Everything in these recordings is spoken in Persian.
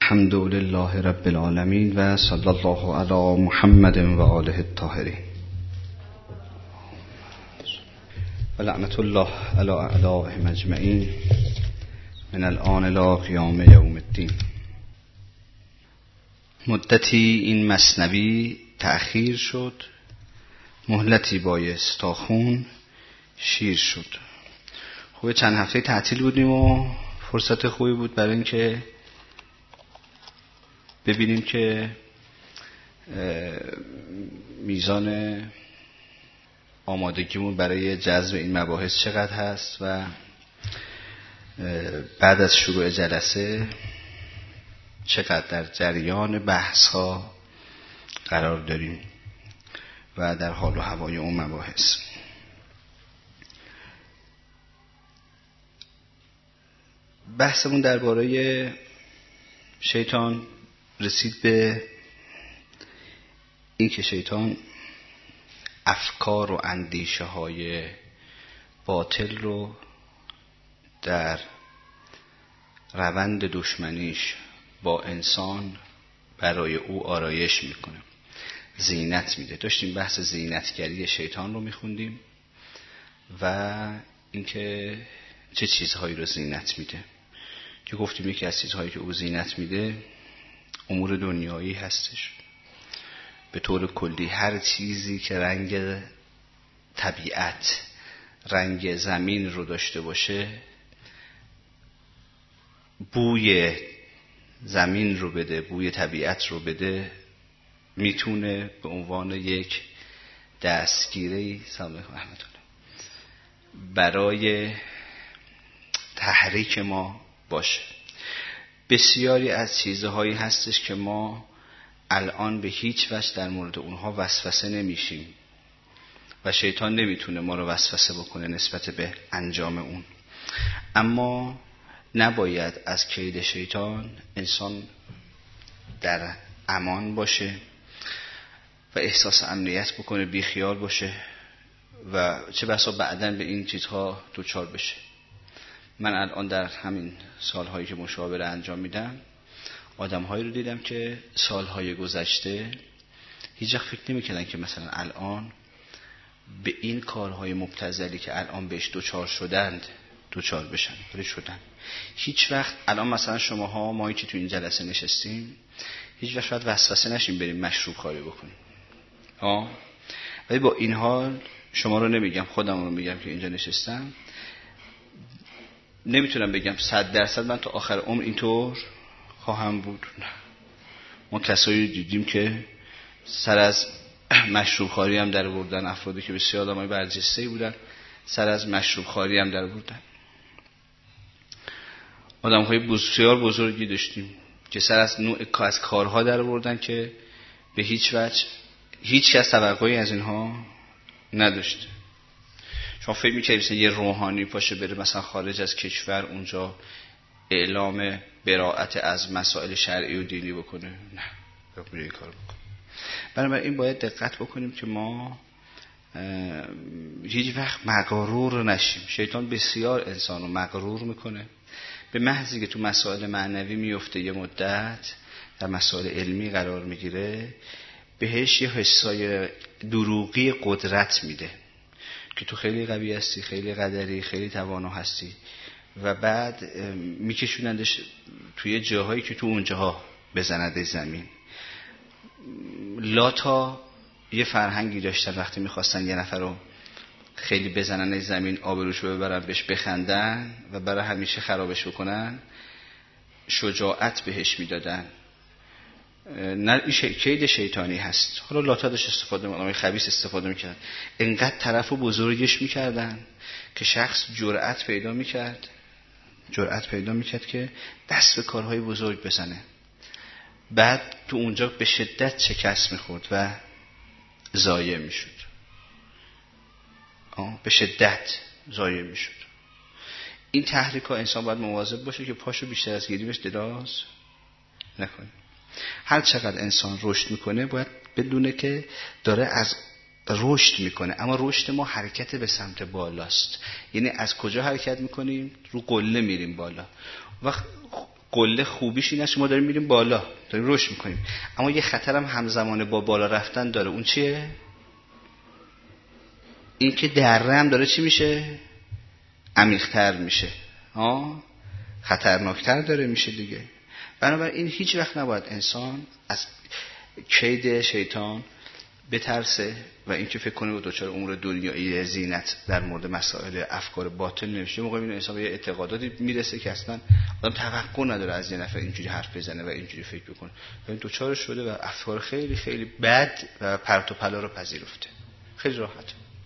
الحمد لله رب العالمين و صلی الله علی محمد و آله الطاهرین و لعنت الله علی اعدائهم اجمعین من الآن الی قیام یوم الدین. مدتی این مثنوی تأخیر شد، مهلتی بایست تا خون شیر شد. خوبه چند هفته تعطیل بودیم و فرصت خوبی بود برای اینکه ببینیم که میزان آمادگیمون برای جذب این مباحث چقدر هست و بعد از شروع جلسه چقدر در جریان بحث ها قرار داریم و در حال و هوای اون مباحث. بحثمون درباره شیطان رسید به این که شیطان افکار و اندیشه های باطل رو در روند دشمنیش با انسان برای او آرایش میکنه، زینت میده. داشتیم بحث زینتگری شیطان رو میخوندیم و اینکه چه چیزهایی رو زینت میده، که گفتیم یکی از چیزهایی که او زینت میده امور دنیایی هستش. به طور کلی هر چیزی که رنگ طبیعت، رنگ زمین رو داشته باشه، بوی زمین رو بده، بوی طبیعت رو بده، میتونه به عنوان یک دستگیره برای تحریک ما باشه. بسیاری از چیزهایی هستش که ما الان به هیچ وجه در مورد اونها وسوسه نمیشیم و شیطان نمیتونه ما رو وسوسه بکنه نسبت به انجام اون. اما نباید از کید شیطان انسان در امان باشه و احساس امنیت بکنه، بیخیال باشه و چه بسا بعداً به این چیزها دوچار بشه. من الان در همین سالهایی که مشاوره انجام میدم آدم‌هایی رو دیدم که سالهای گذشته هیچ وقت فکر نمی‌کردن که مثلا الان به این کارهای مبتذلی که الان بهش دوچار شدند دوچار بشن، ولی شدن. هیچ وقت الان مثلا شماها مایی که تو این جلسه نشستیم هیچ وقت شاید وسوسه نشیم بریم مشروب کاری بکنیم، ولی با این حال شما رو نمیگم، خودم رو میگم که اینجا نشستم، نمیتونم بگم 100% من تا آخر عمر اینطور خواهم بود. نه، ما کسایی دیدیم که سر از مشروب خواری هم در بردن، افرادی که بسیار آدمای برجسته‌ای بودن سر از مشروب خواری هم در بردن. آدم‌های بسیار بزرگی داشتیم که سر از نوع از کارها در بردن که به هیچ وجه هیچ کس توقعی از اینها نداشت. شما فکر می‌کنید یه روحانی پاشه بره مثلا خارج از کشور اونجا اعلام براءت از مسائل شرعی و دینی بکنه؟ نه، میره این کار بکنه. بنابراین باید دقت بکنیم که ما هیچ وقت مغرور نشیم. شیطان بسیار انسان رو مغرور میکنه، به محضی که تو مسائل معنوی میفته یه مدت در مسائل علمی قرار میگیره بهش یه حسای دروغی قدرت میده که تو خیلی قوی هستی، خیلی قدری، خیلی توانا هستی و بعد میکشونندش توی جاهایی که تو اونجاها بزنده زمین. لاتا یه فرهنگی داشتن وقتی میخواستن یه نفر رو خیلی بزنن زمین، آبروش رو ببرن، بهش بخندن و برای همیشه خرابش بکنن، شجاعت بهش میدادن. نه، این کید شیطانی هست. حالا لاتا داشت استفاده می‌کرد، خبیث استفاده می‌کرد، انقدر طرفو بزرگش می‌کردن که شخص جرأت پیدا می‌کرد که دست به کارهای بزرگ بزنه. بعد تو اونجا به شدت شکست می‌خورد و ضایع می‌شد. به شدت ضایع می‌شد. این تحریک‌ها انسان باید مواظب باشه که پاشو بیشتر از گریمش دراز نکنه. هر چقدر انسان رشد میکنه باید بدونه که داره از رشد میکنه، اما رشد ما حرکت به سمت بالاست. یعنی از کجا حرکت میکنیم؟ رو قله میریم بالا. وقت قله خوبیش اینه که ما داریم میریم بالا، داریم رشد میکنیم، اما یه خطرم همزمان با بالا رفتن داره. اون چیه؟ این که دره هم داره چی میشه؟ عمیق‌تر میشه، خطرناکتر داره میشه دیگه. بنابراین هیچ وقت نباید انسان از کید شیطان بترسه و اینکه فکر کنه و دوچار امور دنیایی زینت در مورد مسائل افکار باطل نمیشه. موقع این انسان به یه اعتقاداتی میرسه که اصلا آدم توقع نداره از یه نفر اینجوری حرف بزنه و اینجوری فکر بکنه، و این دوچار شده و افکار خیلی خیلی بد و پرت و پلا رو پذیرفته. خیلی راحت.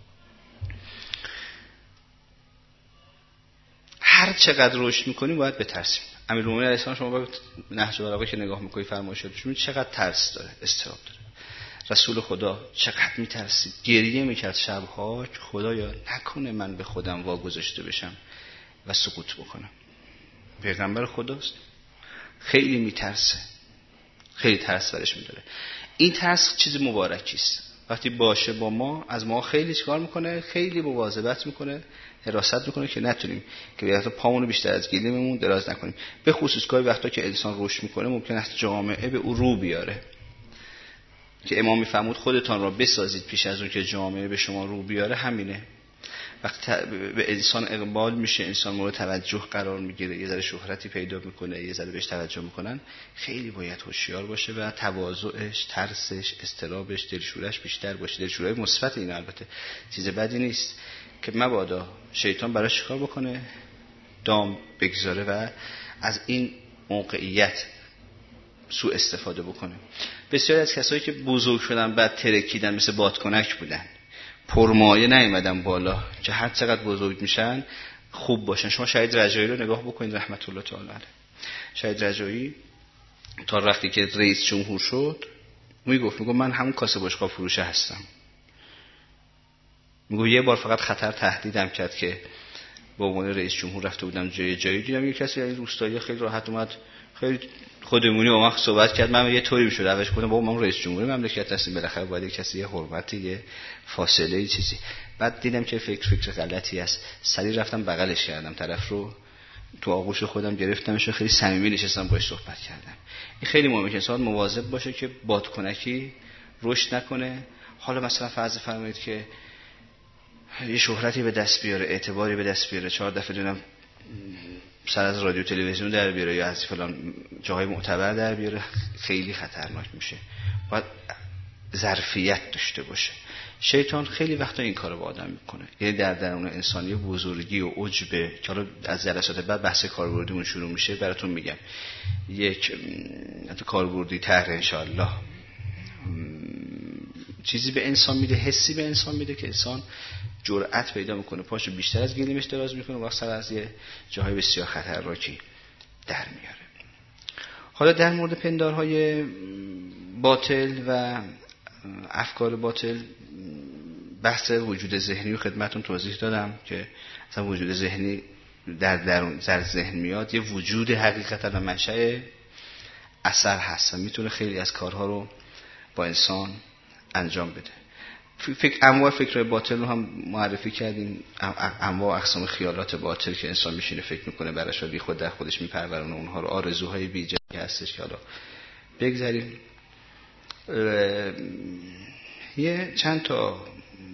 هر چقدر رشد میکنیم باید بترسیم. امیرالمومنین علیه السلام، شما با نهج البلاغه که نگاه میکنید فرمایشاتش میبینید چقدر ترس داره، استراب داره. رسول خدا چقدر میترسید، گریه میکرد شبها که خدایا نکنه من به خودم واگذاشته بشم و سقوط بکنم. پیغمبر خداست، خیلی میترسه، خیلی ترس برش میداره. این ترس چیز مبارکی است. وقتی باشه با ما، از ما خیلی چیکار میکنه؟ خیلی مواظبت میکنه، حراست میکنه که نتونیم که به پامونو بیشتر از گلیممون دراز نکنیم. به خصوص گاهی وقتا که انسان رشد میکنه ممکن است جامعه به او رو بیاره، که امام میفرمود خودتان را بسازید پیش از اون که جامعه به شما رو بیاره. همینه، وقتی به انسان اقبال میشه، انسان مورد توجه قرار میگیره، یه ذره شهرتی پیدا میکنه، یه ذره بهش توجه میکنن، خیلی باید هوشیار باشه و تواضعش، ترسش، اضطرابش، دلشورش بیشتر باشه. دلشورای مثبت، این البته چیز بدی نیست، که مبادا شیطان براش چیکار بکنه؟ دام بگذاره و از این موقعیت سوء استفاده بکنه. بسیاری از کسایی که بزرگ شدن بعد ترکیدن، مثل بادکنک بودن، پرمایه نیومدن بالا، که هر چقدر بزرگ میشن خوب باشن. شما شهید رجایی رو نگاه بکنید رحمت الله تعالی علیه. شهید رجایی تا وقتی که رئیس جمهور شد میگفت من همون کاسه بشقاب فروشه هستم. میگه یه بار فقط خطر تهدیدم کرد که با عنوان رئیس جمهور رفته بودم جایی دیدم یه کسی از روستایی خیلی راحت اومد، خیلی خودمونی با من صحبت کرد. من یه طوری میشد اولش گفتم بابا من رئیس جمهور مملکت هستم، بالاخره باید کسی یه حرمتی، یه فاصله، یه چیزی. بعد دیدم که فکر غلطی است، سریع رفتم بغلش کردم، طرف رو تو آغوش خودم گرفتمش و خیلی صمیمی نشستم باهاش صحبت کردم. این خیلی مهمه که انسان مواظب باشه که بادکنکی رشد نکنه. حالا مثلا فرض فرمایید که یه شهرتی به دست بیاره، اعتباری به دست بیاره، 4 دفعه دونم سر از رادیو تلویزیون در بیاره یا از فلان جاهای معتبر در بیاره، خیلی خطرناک میشه. باید ظرفیت داشته باشه. شیطان خیلی وقتا این کارو با آدم میکنه، یعنی در درون انسانی بزرگی و عجبه که حالا از جلسات بعد بحث کاربردیمون شروع میشه براتون میگم. یک کاربردی طرح انشاءالله چیزی به انسان میده، حسی به انسان میده که انسان جرأت پیدا میکنه، پاشو بیشتر از گلیمش دراز میکنه و سر از یه جاهای بسیار خطرناکی در میاره. حالا در مورد پندارهای باطل و افکار باطل، بحث وجود ذهنی رو خدمتون توضیح دادم که اصلا وجود ذهنی در ذهن میاد، یه وجود حقیقتا و منشأ اثر هست و میتونه خیلی از کارها رو با انسان انجام بده. انواع فکرهای باطل رو هم معرفی کردیم، انواع اقسام خیالات باطل که انسان میشینه فکر میکنه براش و خود در خودش میپرورونه اونها رو، آرزوهای بی‌جایی هستش که حالا بگذاریم. یه چند تا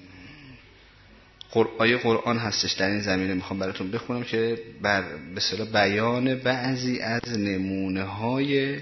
آیه قرآن هستش در این زمینه میخوام براتون بخونم که به اصطلاح بیان بعضی از نمونه های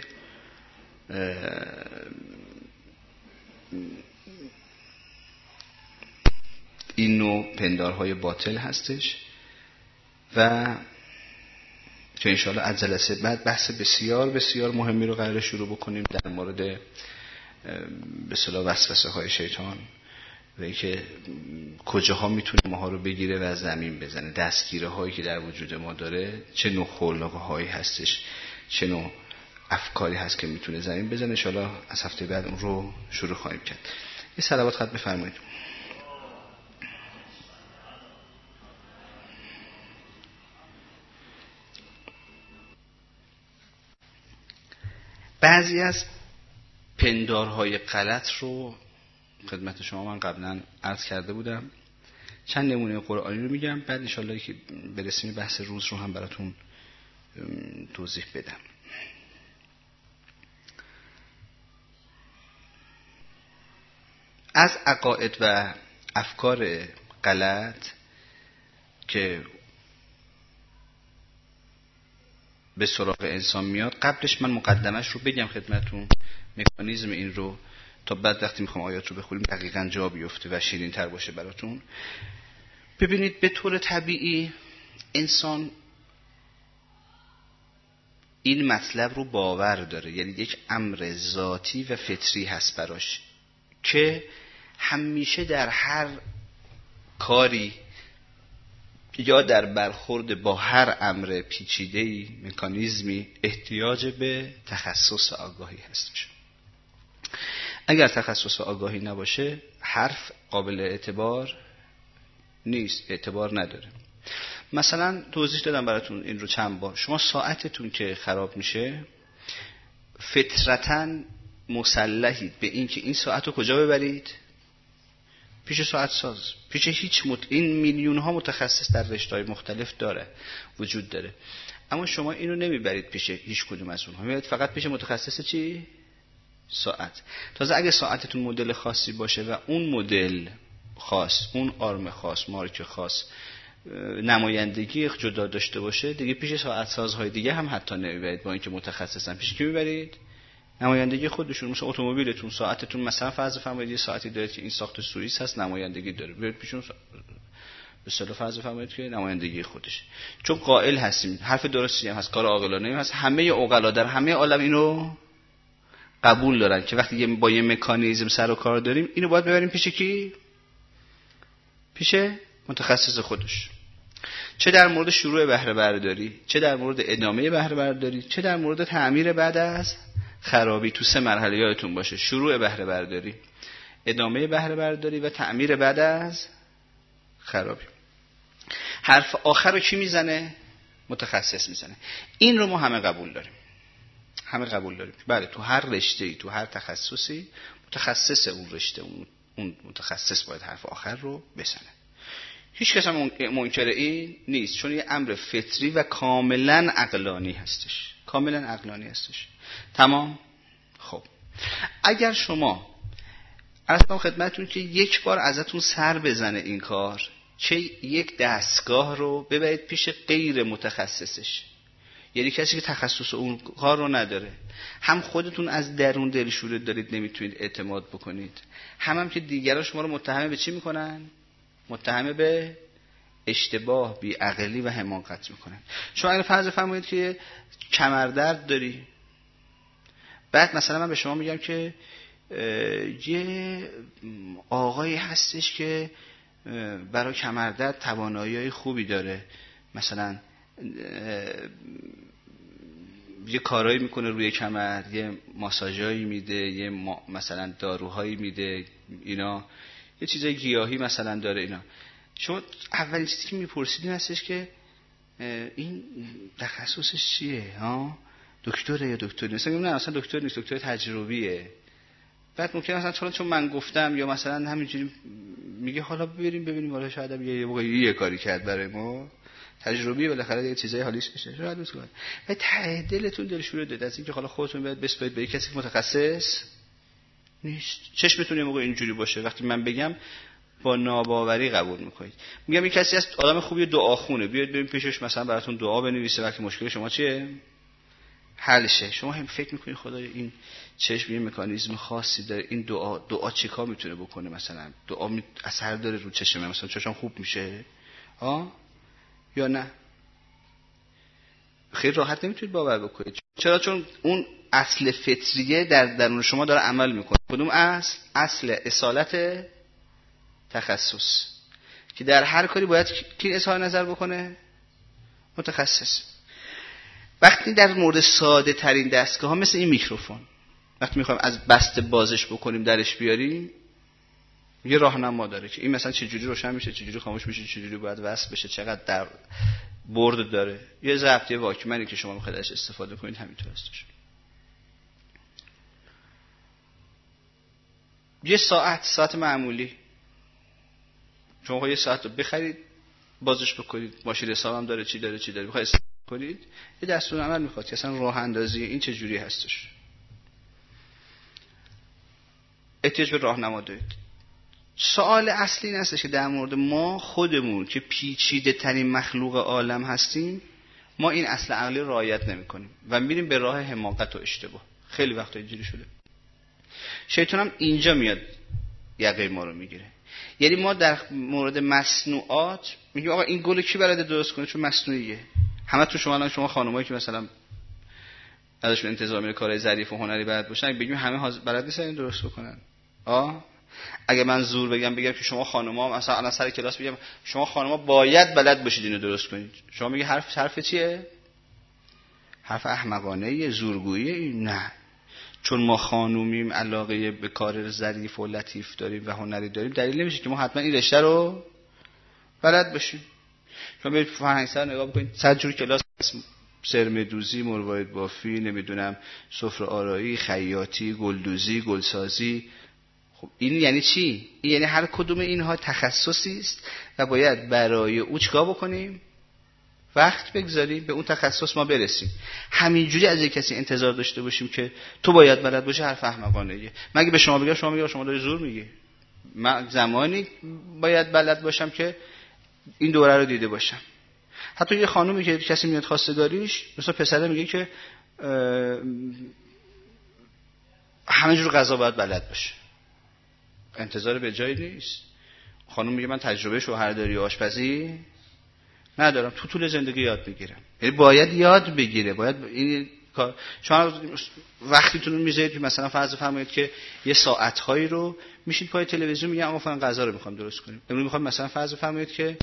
این نوع پندارهای باطل هستش و که انشاءالله از جلسه بعد بحث بسیار بسیار مهمی رو قراره شروع بکنیم در مورد به اصطلاح وسوسه های شیطان و اینکه کجاها میتونه ماها رو بگیره و زمین بزنه، دستگیره هایی که در وجود ما داره، چه نوع خلق هایی هستش، چه نوع افکاری هست که میتونه زمین بزنه. انشاءالله از هفته بعد اون رو شروع خواهیم کرد. یه صلوات خط بفرمایید. بعضی از پندارهای غلط رو خدمت شما من قبلا عرض کرده بودم، چند نمونه قرآنی رو میگم، بعد انشاءالله که برسیم بحث روز رو هم براتون توضیح بدم. از عقاید و افکار غلط که به سراغ انسان میاد، قبلش من مقدمش رو بگم خدمتون، مکانیزم این رو، تا بعد وقتی میخوام آیات رو بخونیم دقیقاً جا بیفته و شیرین تر باشه براتون. ببینید به طور طبیعی انسان این مطلب رو باور داره، یعنی یک امر ذاتی و فطری هست براش که همیشه در هر کاری یا در برخورد با هر امر پیچیده‌ای، مکانیزمی، احتیاج به تخصص آگاهی هستش. اگر تخصص آگاهی نباشه حرف قابل اعتبار نیست، اعتبار نداره. مثلا توضیح دادم براتون این رو چند بار. شما ساعتتون که خراب میشه فطرتاً مسلحید به این که این ساعت رو کجا ببرید؟ پیش ساعت ساز، پیش این میلیون ها متخصص در رشته‌های مختلف داره، وجود داره، اما شما اینو نمیبرید پیش هیچ کدوم از اونها، میبرید فقط پیش متخصص چی؟ ساعت. تازه اگه ساعتتون مدل خاصی باشه و اون مدل خاص، اون آرم خاص، مارک خاص، نمایندگی جدا داشته باشه، دیگه پیش ساعت سازهای دیگه هم حتی نمیبرید، با اینکه متخصصن. پیش کی میبرید؟ نمایندگی خودشون. مثلا اتومبیلتون، ساعتتون، مثلا فرض فرمایید یه ساعتی دارید که این ساخت سوئیس هست، نمایندگی داره، برید پیشون به اصطلاح فرض فرمایید که نمایندگی خودش. چون قائل هستیم، حرف درستی هم هست، کار عاقلانه هم هست، همه عقلا در همه عالم اینو قبول دارن که وقتی با یه مکانیزم سر و کار داریم، اینو باید ببریم پیش کی؟ پیش متخصص خودش. چه در مورد شروع بهره برداری، چه در مورد ادامه بهره برداری، چه در مورد تعمیر بعد از خرابی. تو 3 مرحله یادتون باشه: شروع بهره برداری، ادامه بهره برداری و تعمیر بعد از خرابی. حرف آخر رو کی میزنه؟ متخصص میزنه. این رو ما همه قبول داریم، همه قبول داریم. بله، تو هر رشته‌ای، تو هر تخصصی متخصص اون رشته، اون متخصص باید حرف آخر رو بزنه. هیچ کس هم منکر این نیست، چون یه امر فطری و کاملا عقلانی هستش، کاملا عقلانی هستش. تمام. خب اگر شما عرض کنم خدمتتون که یک بار ازتون سر بزنه این کار، چه یک دستگاه رو ببرید پیش غیر متخصصش، یعنی کسی که تخصص اون کار رو نداره، هم خودتون از درون دلشوره دارید نمیتونید اعتماد بکنید، هم که دیگران شما رو متهم به چی میکنن؟ متهم به اشتباه، بی‌عقلی و حماقت میکنن. شما اگر فرض فرمایید که کمردرد داری، بعد مثلا من به شما میگم که یه آقایی هستش که برای کمردرد توانایی خوبی داره، مثلا یه کارایی میکنه روی کمر، یه ماساژایی میده، یه مثلا داروهایی میده، اینا یه چیزای گیاهی مثلا داره. اینا شما اولین چیزی که میپرسید این هستش که این تخصصش چیه؟ دکتره یا دکتر نیست؟ نه اصلا دکتر نیست، دکتر تجربیه. بعد ممکنه مثلا چون من گفتم یا مثلا همینجوری میگه حالا ببینیم حالا شاید یه کاری کرد برای ما، تجربی بالاخره یه چیزای حالیش بشه، شاید بتونه. و ته دلتون دلشوره داد از اینکه حالا خودتون باید بسپارید به کسی که متخصص نیست. چشمتون یه موقع اینجوری باشه وقتی من بگم با ناباوری قبول میکنید. میگم این کسی هست آدم خوبی، دعاخونه، بیاید بریم پیشش مثلا براتون دعا بنویسه وقتی مشکل شما چیه حل شه. شما هم فکر میکنید خدایا این چشم یه مکانیزم خاصی داره، این دعا چیکار میتونه بکنه؟ مثلا دعا اثر داره رو چشم مثلا چشم خوب میشه یا نه؟ خیلی راحت نمیتونید باور بکنید. چرا؟ چون اون اصل فطریه در درون شما داره عمل میکنه. کدوم اصل؟ اصل اصالت تخصص، که در هر کاری باید کی اظهار نظر بکنه؟ متخصص. وقتی در مورد ساده ترین دستگاه ها مثل این میکروفون، وقتی میخوایم از بسته بازش بکنیم درش بیاریم، یه راهنما داره که این مثلا چجوری روشن میشه، چجوری خاموش میشه، چجوری باید وصل بشه، چقدر در برد داره. یه ضبط، یه واکمنی که شما میخواید ازش استفاده کنید همینطور هستش. یه ساعت معمولی شما یه ساعت رو بخرید بازش بکنید، ماشین حساب هم داره، چی داره بخواید استفاده کنید، یه دستور عمل میخواد که اصلا راه اندازی این چه جوری هستش. احتیاج به راهنما دارید. سوال اصلی این هستش که در مورد ما خودمون که پیچیده ترین مخلوق عالم هستیم، ما این اصل عقلی رعایت نمی کنیم و میریم به راه حماقت و اشتباه. خیلی وقتا اینجوری شده. شیطان هم اینجا میاد یقه ما رو میگیره. یعنی ما در مورد مصنوعات میگیم آقا این گل کی بلده درست کنه چون مصنوعیه. همه تو شما خانمایی که مثلا ازشون انتظار میره کارهای ظریف و هنری بلد باشن، بگیم همه بلد نیستن درست بکنن. اگه من زور بگم که شما خانم‌ها مثلا الان سر کلاس بگم شما خانم‌ها باید بلد باشید اینو درست کنید، شما میگی حرف چیه؟ حرف احمقانه، زورگویی؟ نه، چون ما خانومیم، علاقه به کار ظریف و لطیف داریم و هنری داریم، دلیل نمیشه که ما حتما این رشته رو بلد باشیم. شما برید فرهنگ‌سرا نگاه بکنید، 100 جور کلاس، سرمه‌دوزی، مروارید بافی، نمیدونم سفره آرایی، خیاطی، گلدوزی، گلسازی. خب این یعنی چی؟ این یعنی هر کدوم اینها تخصصی است و باید برای او چیکار بکنیم؟ وقت بگذاریم به اون تخصص ما برسیم. همینجوری از یک کسی انتظار داشته باشیم که تو باید بلد باشی، حرف احمقانه‌ایه. مگه به شما بگم شما داری زور میگی. من زمانی باید بلد باشم که این دوره رو دیده باشم. حتی یه خانومی که کسی میاد خواستگاریش، مثلا پسره میگه که همه جور غذا باید بلد باشه. انتظار به جایی نیست. خانم میگه من تجربه شوهرداری و آشپزی ندارم، تو طول زندگی یاد میگیرم. یعنی باید یاد بگیره، باید این کار. شما وقتیتون رو میذارید که مثلا فرض فرمایید که یه ساعت‌هایی رو میشید پای تلویزیون میگن آقا فلان غذا رو میخوام درست کنیم. امروز میخوام مثلا فرض فرمایید که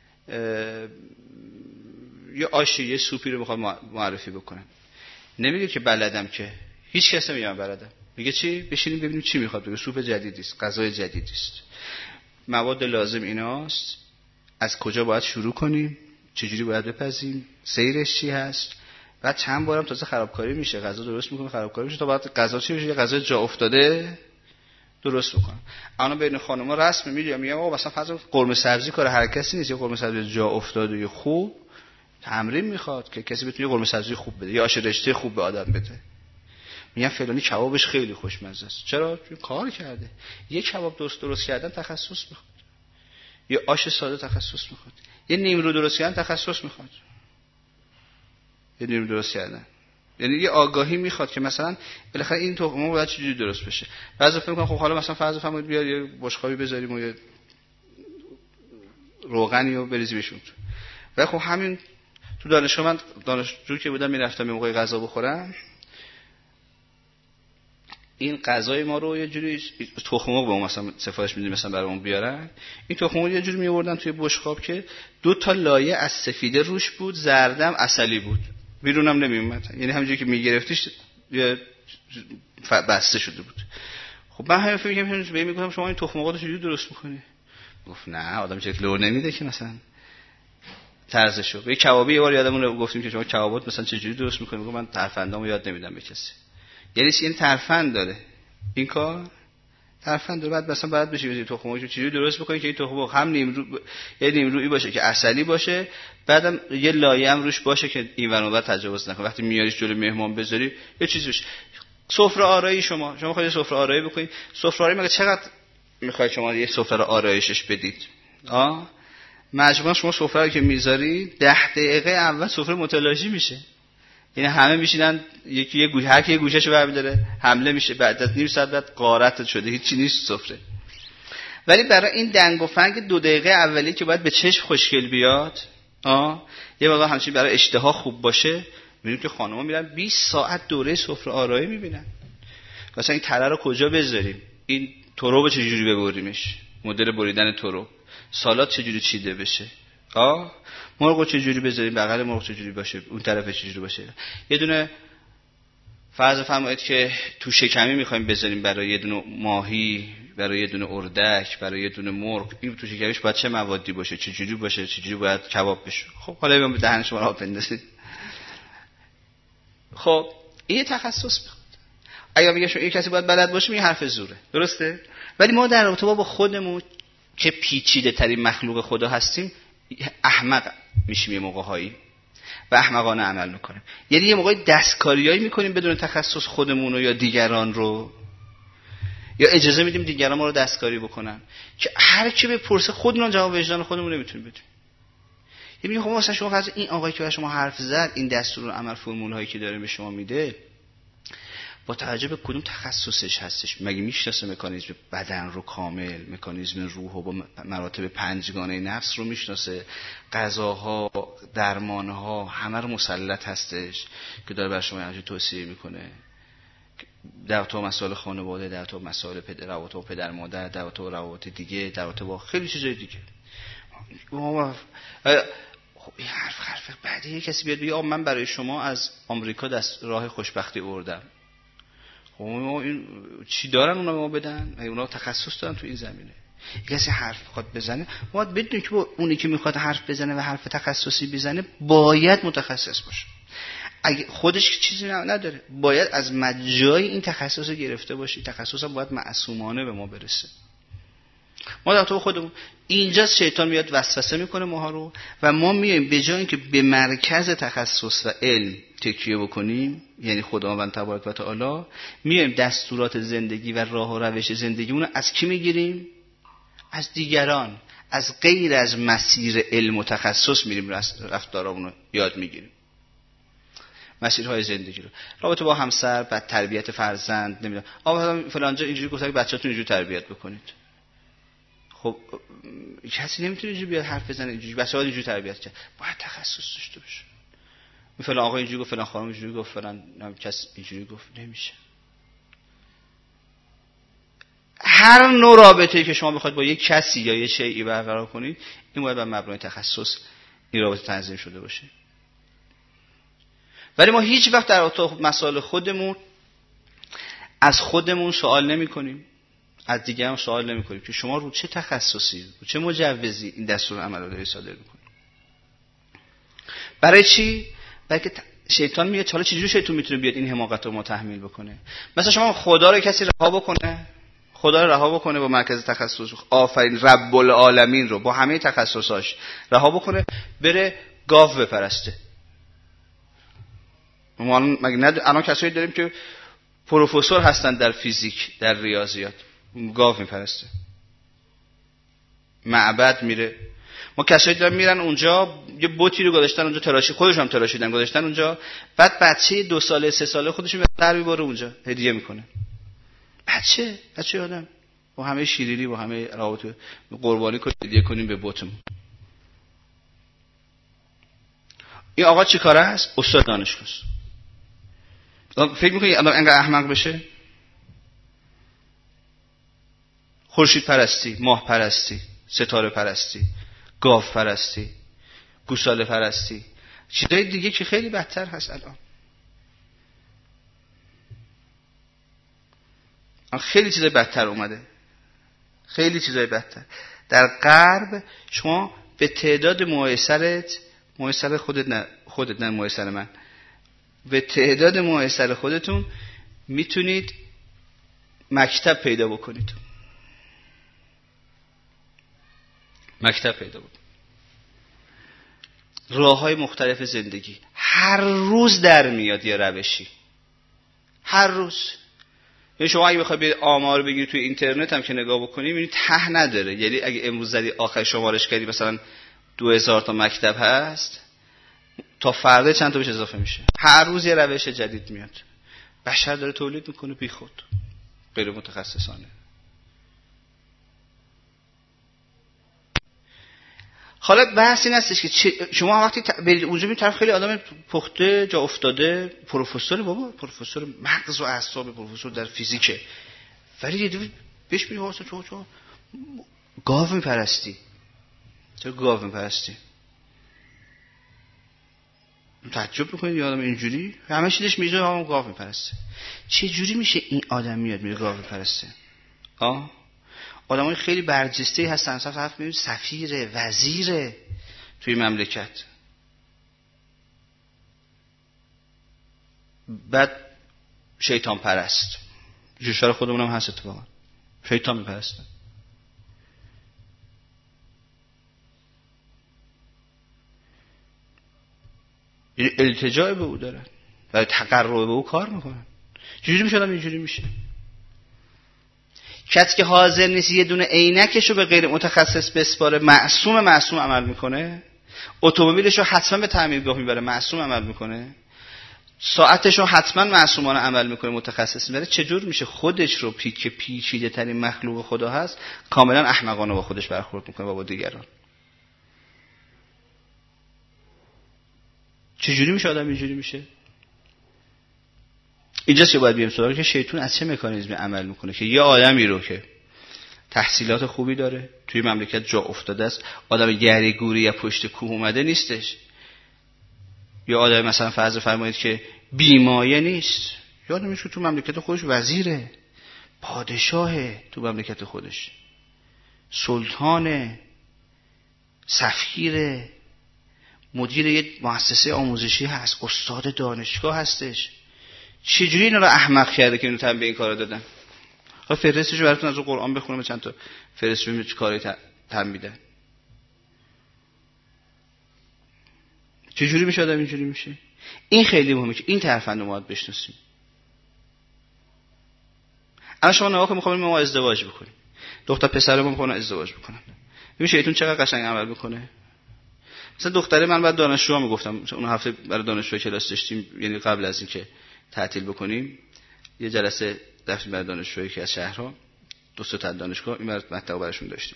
یه آشی، یه سوپی رو میخوام معرفی بکنم. نمیگه که بلدم، که هیچ کس نمیگه بلدم. میگه چی؟ بشینیم ببینیم چی میخواد بگه. سوپ جدیدی است، غذای جدیدی است، مواد لازم ایناست، از کجا باید شروع کنیم، چجوری باید بپزیم، سیرش چی هست. بعد چند بارم تازه خرابکاری میشه، غذا درست میکنه خرابکاری میشه تا بعد غذا چی بشه، یه غذا جا افتاده درست بکنم. انا بین خانم‌ها رسم میگم آقا مثلا فرض قرمه سبزی کار هر کسی نیست، یه قرمه سبزی جا افتاده یه خوب تمرین میخواد که کسی بتونه قرمه سبزی خوب بده یا آش رشته خوب به آدم بده. میگن فلانی کبابش خیلی خوشمزه است. چرا؟ چون کار کرده. یه کباب درست کردن تخصص میخواد. یه آش ساده تخصص میخواد. یه نیمرو درست کردن تخصص میخواد. یه نیمرو درست کردن یعنی یه آگاهی میخواد که مثلا بالاخره این تخمه باید چجوری درست بشه. بعضی فکر میکنن خب حالا مثلا فرض فرمایید بیاد یه بشقابی بذاریم و یه روغنی رو بریزیمشون تو. و خب همین تو دانشگاه من دانشجو که بودم میرفتم یه موقع غذا بخورم، این غذای ما رو یه جوری تخم مرغ به اون مثلا سفارش میدیم مثلا برامون بیارن، این تخم مرغ یه جوری میآوردن توی بشقاب که 2 تا لایه از سفیده روش بود، زردم عسلی بود، بیرونم نمیومد. یعنی همونجوری که میگرفتیش یه بسته شده بود. خب من همین فکر می‌کردم شما این تخم مرغ رو چجوری درست می‌کنی؟ گفت نه آدم چه لو نمیده که مثلا طرزشو. به کبابی یه بار یادمون رو گفتیم که شما کبابات مثلا چجوری درست می‌کنی؟ گفت من ترفندامو یاد نمیدم به کسی. یعنی ترفند داره این کار، ترفند داره. بعد مثلا باید بشه تخم مرغ چجوری درست بکنی که این تخم مرغ هم نیمرویی باشه که عسلی باشه، بعدم یه لایه هم روش باشه که این ور اون ور تجاوز نکنه. وقتی میاریش جلوی مهمان بذاری یه چیزی بشه. سفره آرایی شما خواهید سفره آرایی بکنید. سفره آرایی مگه چقدر میخواید شما یه سفره رو آرایشش بدید؟ مجموعاً شما سفره رو که میذاری 10 دقیقه اول سفره متلاشی میشه. یعنی همه میشینن یکی هر کی یه گوشهشو برمی‌داره حمله میشه، بعد از نیم ساعت بعد غارت شده هیچی نیست سفره. ولی برای این دنگ و فنگ 2 دقیقه اولی که باید به چشم خوشگل بیاد، یه واقعا همچین برای اشتها خوب باشه، میبینیم که خانم‌ها میرن 20 ساعت دوره سفره آرایی میبینن. مثلا این تره رو کجا بذاریم، این ترو رو چجوری ببریمش، مدل بریدن ترو، سالاد چجوری چیده بشه، مرغ چجوری بذاریم، بغل مرغ چجوری باشه، اون طرف چجوری باشه. یه دونه فرض فرمایید که تو شکمی میخوایم بذاریم برای یه دونه ماهی، برای یه دونه اردک، برای یه دونه مرغ، این تو شکمش باید چه موادی باشه، چجوری باشه، چجوری باید کباب بشه. خب حالا به دهن شما آب بندازید. خب این تخصص میخواد. اگه میگه شما یه کسی باید بلد باشه، این حرف زوره، درسته؟ ولی ما در رابطه با خودمون که پیچیده ترین مخلوق خدا هستیم احمق میشیم یه موقع‌هایی و احمقانه عمل میکنیم. یعنی یه موقعی دستکاریایی میکنیم بدون تخصص خودمون رو یا دیگران رو. یا اجازه میدیم دیگران ما رو دستکاری بکنن که هر کی بپرسه خودمون جواب وجدان خودمون نمیتونیم بدیم. یعنی خب مثلا شما فرض این آقایی که برای شما حرف زد، این دستورالعمل فرمول هایی که داره به شما میده، با توجه به کدوم تخصصش هستش؟ مگه میشناسه مکانیزم بدن رو کامل، مکانیزم روح و با مراتب پنجگانه نفس رو میشناسه، غذاها، درمانها، همه رو مسلط هستش که داره برای شما همچین توصیه میکنه؟ در تو مسائل خانواده، در تو مسائل روابط با پدر مادر، در تو روابط دیگه، در تو با خیلی چیزای دیگه. خب این حرف بعدی یه کسی بیاد بگه آقا من برای شما از آمریکا راه خوشبختی آوردم. خب این چی دارن اونا به ما بدن؟ اونا تخصص دارن تو این زمینه. کسی حرف میخواد بزنه، باید بدونی که اونی که میخواد حرف بزنه و حرف تخصصی بزنه باید متخصص باشه. اگه خودش چیزی نداره باید از مجای این تخصص گرفته باشه. تخصص هم باید معصومانه به ما برسه. ما در تو خودمون اینجا شیطان میاد وسوسه میکنه ماها رو و ما میایم به جای اینکه به مرکز تخصص و علم تکیه بکنیم، یعنی خداوند تبارک و تعالی، میایم دستورات زندگی و راه و روش زندگیمون رو از کی میگیریم؟ از دیگران، از غیر از مسیر علم و تخصص میریم رفتارامون رو یاد میگیریم. مسیرهای زندگی رو، رابطه با همسر، بعد تربیت فرزند، نمیدونم آقا فلان جا اینجوری گفتن که بچه‌تون اینجوری تربیت بکنید. خب کسی نمیتونه اینجوری بیاد حرف بزنه اینجوری بچه‌ها اینجوری تربیت کنه، باید تخصص داشته باشه. فلان آقا اینجوری گفت، فلان خانم اینجوری گفت، فلان کس اینجوری گفت، نمیشه. هر نوع رابطه‌ای که شما بخواید با یک کسی یا یک شیئی برقرار کنید، این باید بر مبنای تخصص این رابطه تنظیم شده باشه. ولی ما هیچ وقت در اتاق مسائل خودمون از خودمون سوال نمی‌کنیم، از دیگران سوال نمی‌کنیم که شما رو چه تخصصی، رو چه مجوزی این دستورالعمل رو صادر می‌کنید. برای چی؟ برای که شیطان میاد. حالا چجوری شیطان میتونه بیاد این حماقت رو ما تحمیل بکنه؟ مثلا شما خدا رو کسی رها بکنه، خدا رو رها بکنه با مرکز تخصص، آفرین رب العالمین رو با همه تخصصاش رها بکنه، بره گاو بپرسته. ما مگه الان کسایی داریم که پروفسور هستن در فیزیک، در ریاضیات، گاو میپرسته، معبد میره. ما کسایی دارن میرن اونجا یه بوتی رو گذاشتن اونجا، تراشی خودشون هم تراشیدن گذاشتن اونجا، بعد بچه 2 ساله 3 ساله خودشون در میبره اونجا هدیه میکنه. بچه آدم با همه شیرینی با همه روابط قربانی کنیم، هدیه کنیم به بوتمون. این آقا چی کاره است؟ استاد دانشگاهست. فکر میکنی الان انقدر احمق بشه؟ خورشید پرستی، ماه پرستی، ستاره پرستی، گاو پرستی، گوساله پرستی، چیزای دیگه که خیلی بدتر هست الان. خیلی چیزای بدتر اومده، خیلی چیزای بدتر. در غرب شما به تعداد مؤثر خودت نه مؤثر من، به تعداد مؤثر خودتون میتونید مکتب پیدا بکنید. مکتب پیدا بکنید. راه‌های مختلف زندگی هر روز در میاد یه روشی، هر روز. یعنی شما اگه بخوای آمار بگیری توی اینترنت هم که نگاه بکنی میبینی ته نداره. یعنی اگه امروز زدی آخر شمارش کردی مثلا 2000 تا مکتب هست، تا فردا چند تا بهش اضافه میشه. هر روز یه روش جدید میاد. بشر داره تولید میکنه بی خود، غیر متخصصانه. حالا بحث این هستش که شما وقتی برید اونجا میبینید طرف خیلی آدم پخته، جا افتاده، پروفسور، بابا پروفسور مغز و اعصاب، پروفسور در فیزیکه، ولی یه دفعه بهش میگه واسه تو گاو میپرستی. چرا گاو میپرستی؟ تعجب میکنید یه آدم اینجوری همه چیزش میگه گاو میپرسته. چه جوری میشه این آدم میاد میگه گاو میپرسته؟ آدمای خیلی برجسته‌ای هستن، مثلا حرف می‌زنن سفیر، وزیر توی مملکت، بعد شیطان پرست. جوشار خودمون هم هست اتفاقا، شیطان میپرستن. این التجا به او دارن، برای تقرب به او کار میکنن. چجوری میشه آدم اینجوری میشه؟ کسی که حاضر نیست یه دونه عینکشو به غیر متخصص بسپاره معصوم عمل میکنه. اتومبیلشو حتما به تعمیرگاه میبره، معصوم عمل میکنه. ساعتشو حتما معصومانه عمل میکنه، متخصص میبره. چجور میشه خودش رو که پیچیده ترین مخلوق خدا هست کاملا احمقانه با خودش برخورد میکنه و با دیگران؟ چجوری میشه آدم اینجوری میشه؟ اینجاست که باید بیایم سراغ که شیطان از چه مکانیزمی عمل میکنه که یه آدمی رو که تحصیلات خوبی داره، توی مملکت جا افتاده است، آدم گری گوری یا پشت کوه اومده نیستش، یا آدم مثلا فرض فرمایید که بیمایه نیست، یا آدمی که تو مملکت خودش وزیره، پادشاهه، تو مملکت خودش سلطانه، سفیره، مدیر یک مؤسسه آموزشی هست، استاد دانشگاه هستش. چجوری اینا رو احمق کرده که اینو تنبیه این کارو دادن؟ حالا فهرستشو براتون از قرآن بخونم، چند تا فهرست ببینید چه کاری تنبیه. چجوری میشه آدم اینجوری میشه؟ این خیلی مهمه که این ترفند رو ما باید بشناسیم. اما شما نگاه کنید، میخوایم ما ازدواج بکنیم، دختر پسر ما میخوان ازدواج بکنن، ببین شیطان چقدر قشنگ عمل میکنه. مثلا دختره من بعد دانشجو میگفتم، اون هفته برای دانشجو کلاس داشتیم، یعنی قبل از اینکه تعطیل بکنیم یه جلسه داشتیم برای دانشجویی که از شهرها، دوست تا دانشگاه این مطلب براشون داشتیم.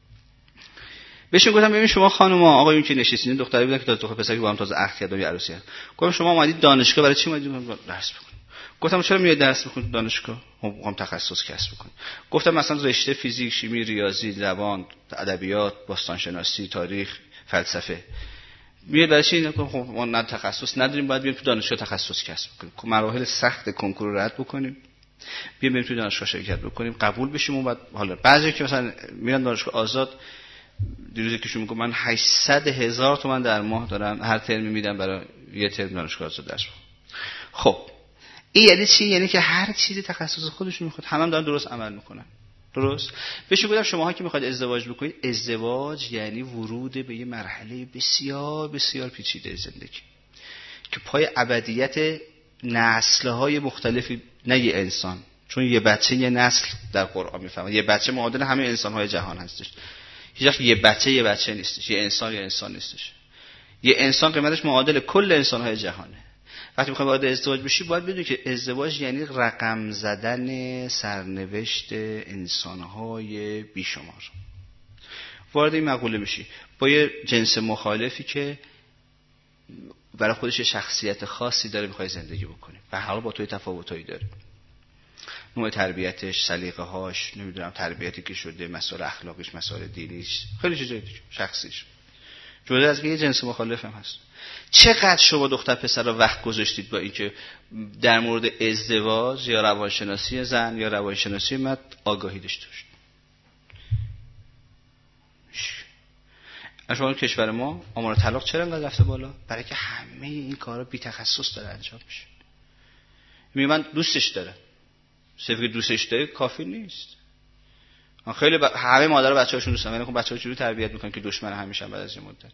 بهشون گفتم ببین شما خانوما آقایون که نشستین، دختره بودن که تا دختر پسری با هم تازه عقد کردن، یه عروسی هست. گفتم شما اومدید دانشگاه برای چی اومدید؟ درس بخونید. گفتم چرا میاد درس بخونید دانشگاه؟ میخوام تخصص کسب بکنم. گفتم مثلا رشته فیزیک، شیمی، ریاضی، زبان، ادبیات، باستان شناسی، تاریخ، فلسفه. میاد برای چی؟ خب ما نه تخصص نداریم، باید بریم تو دانشگاه تخصص کسب بکنیم، مراحل سخت کنکور رو رد بکنیم، بریم تو دانشگاه شرکت بکنیم، قبول بشیم. و بعد حالا بعضی که مثلا میرن دانشگاه آزاد، دیروز که شما میگم من 800,000 تومان در ماه دارم هر ترمی میدم برای یه ترم دانشگاه آزاد درس بخونم. خب این یعنی چی؟ یعنی که هر چیزی تخصص خودشون میخواد، همه هم دارن درست عمل میکنن. درست؟ بهش گفتم شماها که میخواید ازدواج بکنید، ازدواج یعنی ورود به یه مرحله بسیار بسیار پیچیده زندگی که پای ابدیت نسل‌های مختلفی، نه یه انسان، چون یه بچه یه نسل در قرآن میفهمه، یه بچه معادل همه انسان‌های جهان هستش. هیچ وقت یه بچه نیستش، یه انسان نیستش. یه انسان قیمتش معادل کل انسان‌های جهانه. وقتی میخوای وارد ازدواج بشی باید بدونی که ازدواج یعنی رقم زدن سرنوشت انسان‌های بیشمار. وارد این مقوله میشی با یه جنس مخالفی که برای خودش شخصیت خاصی داره، میخوای زندگی بکنی و حالا با توی تفاوتایی داره، نوع تربیتش، سلیقه‌هاش، نمیدونم تربیتی که شده، مسائل اخلاقیش، مسائل دینیش، خیلی چیزای دیگه، شخصیش، جدا از یه جنس مخالف هم هست. چقدر شما دختر پسر رو وقت گذاشتید با اینکه در مورد ازدواج یا روانشناسی زن یا روانشناسی مرد آگاهی داشته باشید؟ شما کشور ما آمار طلاق چرا انقدر رفته بالا؟ برای که همه این کارا بی تخصص داره انجام میشه. من دوستش دارم، صرف که دوستش داره کافی نیست. خیلی همه مادر و بچه‌هاشون دوست دارن، ولی خب بچه‌ها چجوری تربیت میکنن که دشمن همیشه بعد از یه مدت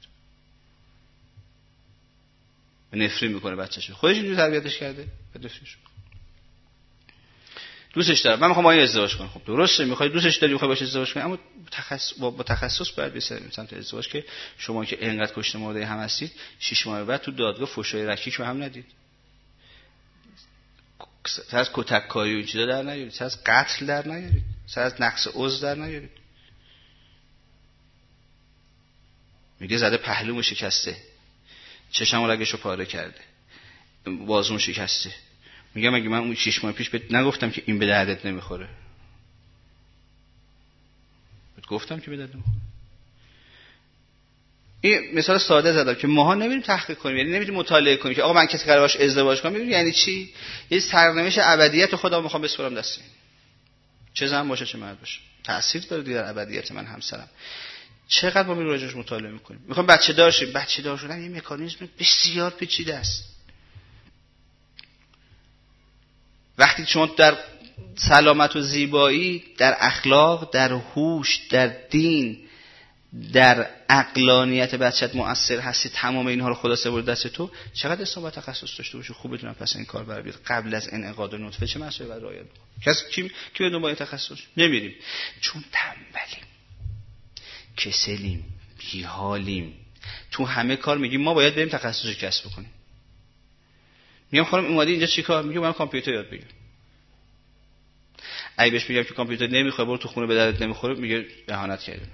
نفرین میکنه بچه‌شو، خودش اینجوری تربیتش کرده، بدفش دوستش داره. من میخوام با این ازدواج کنم. خب درسته، میخوای دوستش داری، میخوای باش ازدواج کنی، اما با تخصص باید بسازید سمت ازدواج که شما که اینقدر کشته مرده هم هستید 6 ماه بعد تو دادگاه فحشای رکیک رو هم ندید، سر از کتککاری و این چیزا در نیارید، سر از قتل در نیارید، سر از نقص عضو در نیارید. میگه زده پهلومو شکسته، چشم و رگشو پاره کرده، بازوم شکسته. میگم مگه من اون 6 ماه پیش بهت نگفتم که این به دردت نمیخوره؟ بهت گفتم که به درد نمیخوره. این مثال ساده زدم که ماها نمیریم تحقیق کنیم، یعنی نمیریم مطالعه کنیم که آقا من کسی قراره باش ازدواج کنم، میدونی یعنی چی؟ یه سرنوشت ابدیت خودم میخوام بسپرم دست این، چه زن باشه چه مرد باشه، تأثیر داره در ابدیت من همسرم. چقدر ما میریم راجعش مطالعه میکنیم. میخوام بچه دار شیم، بچه دار شدن یه مکانیزم بسیار پیچیده است. وقتی شما در سلامت و زیبایی، در اخلاق، در هوش، در دین در عقلانیت بچت مؤثر هستی، تمام اینها رو خدا سپرد دست تو، چقدر اصلا تخصص داشته باشی خوب بتونن پس این کار بر بیاد. قبل از انعقاد نطفه چه مسائلی باید رعایت کنی؟ کی به دنبال تخصص نمیریم؟ چون تنبلیم، کسلیم، بیحالیم. تو همه کار میگیم ما باید بریم تخصصی کسب کنیم. میگم خانم اومدی اینجا چیکار؟ میگه من کامپیوتر یاد بگیرم. اگه بهش میگم که کامپیوتر نمیخواد برو تو خونه به درت نمیخوره، میگه اهانت کردم.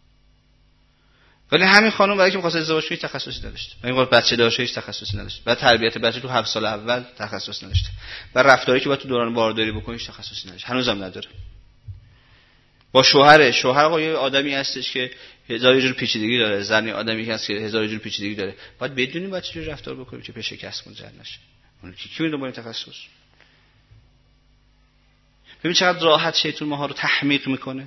ولی همین خانم برای که می‌خواست ازدواج کنه تخصصی نداشت. این وقت بچه داشته هیچ تخصصی نداشت. بعد تربیت بچه تو 7 سال اول تخصص نداشت. بعد رفتاری که باید تو دوران بارداری بکنی تخصصی نداشت. هنوزم نداره. با شوهر آقا یه آدمی هستش که هزار جور پیچیدگی داره، زنی آدمی هست که هزار جور پیچیدگی داره. باید بدونیم باید چجوری رفتار بکنیم که پیش شکست منجر نشه. اون کی می‌دونه با این تخصص؟ ببین چقدر راحت شیطان ماها رو تحمیق میکنه.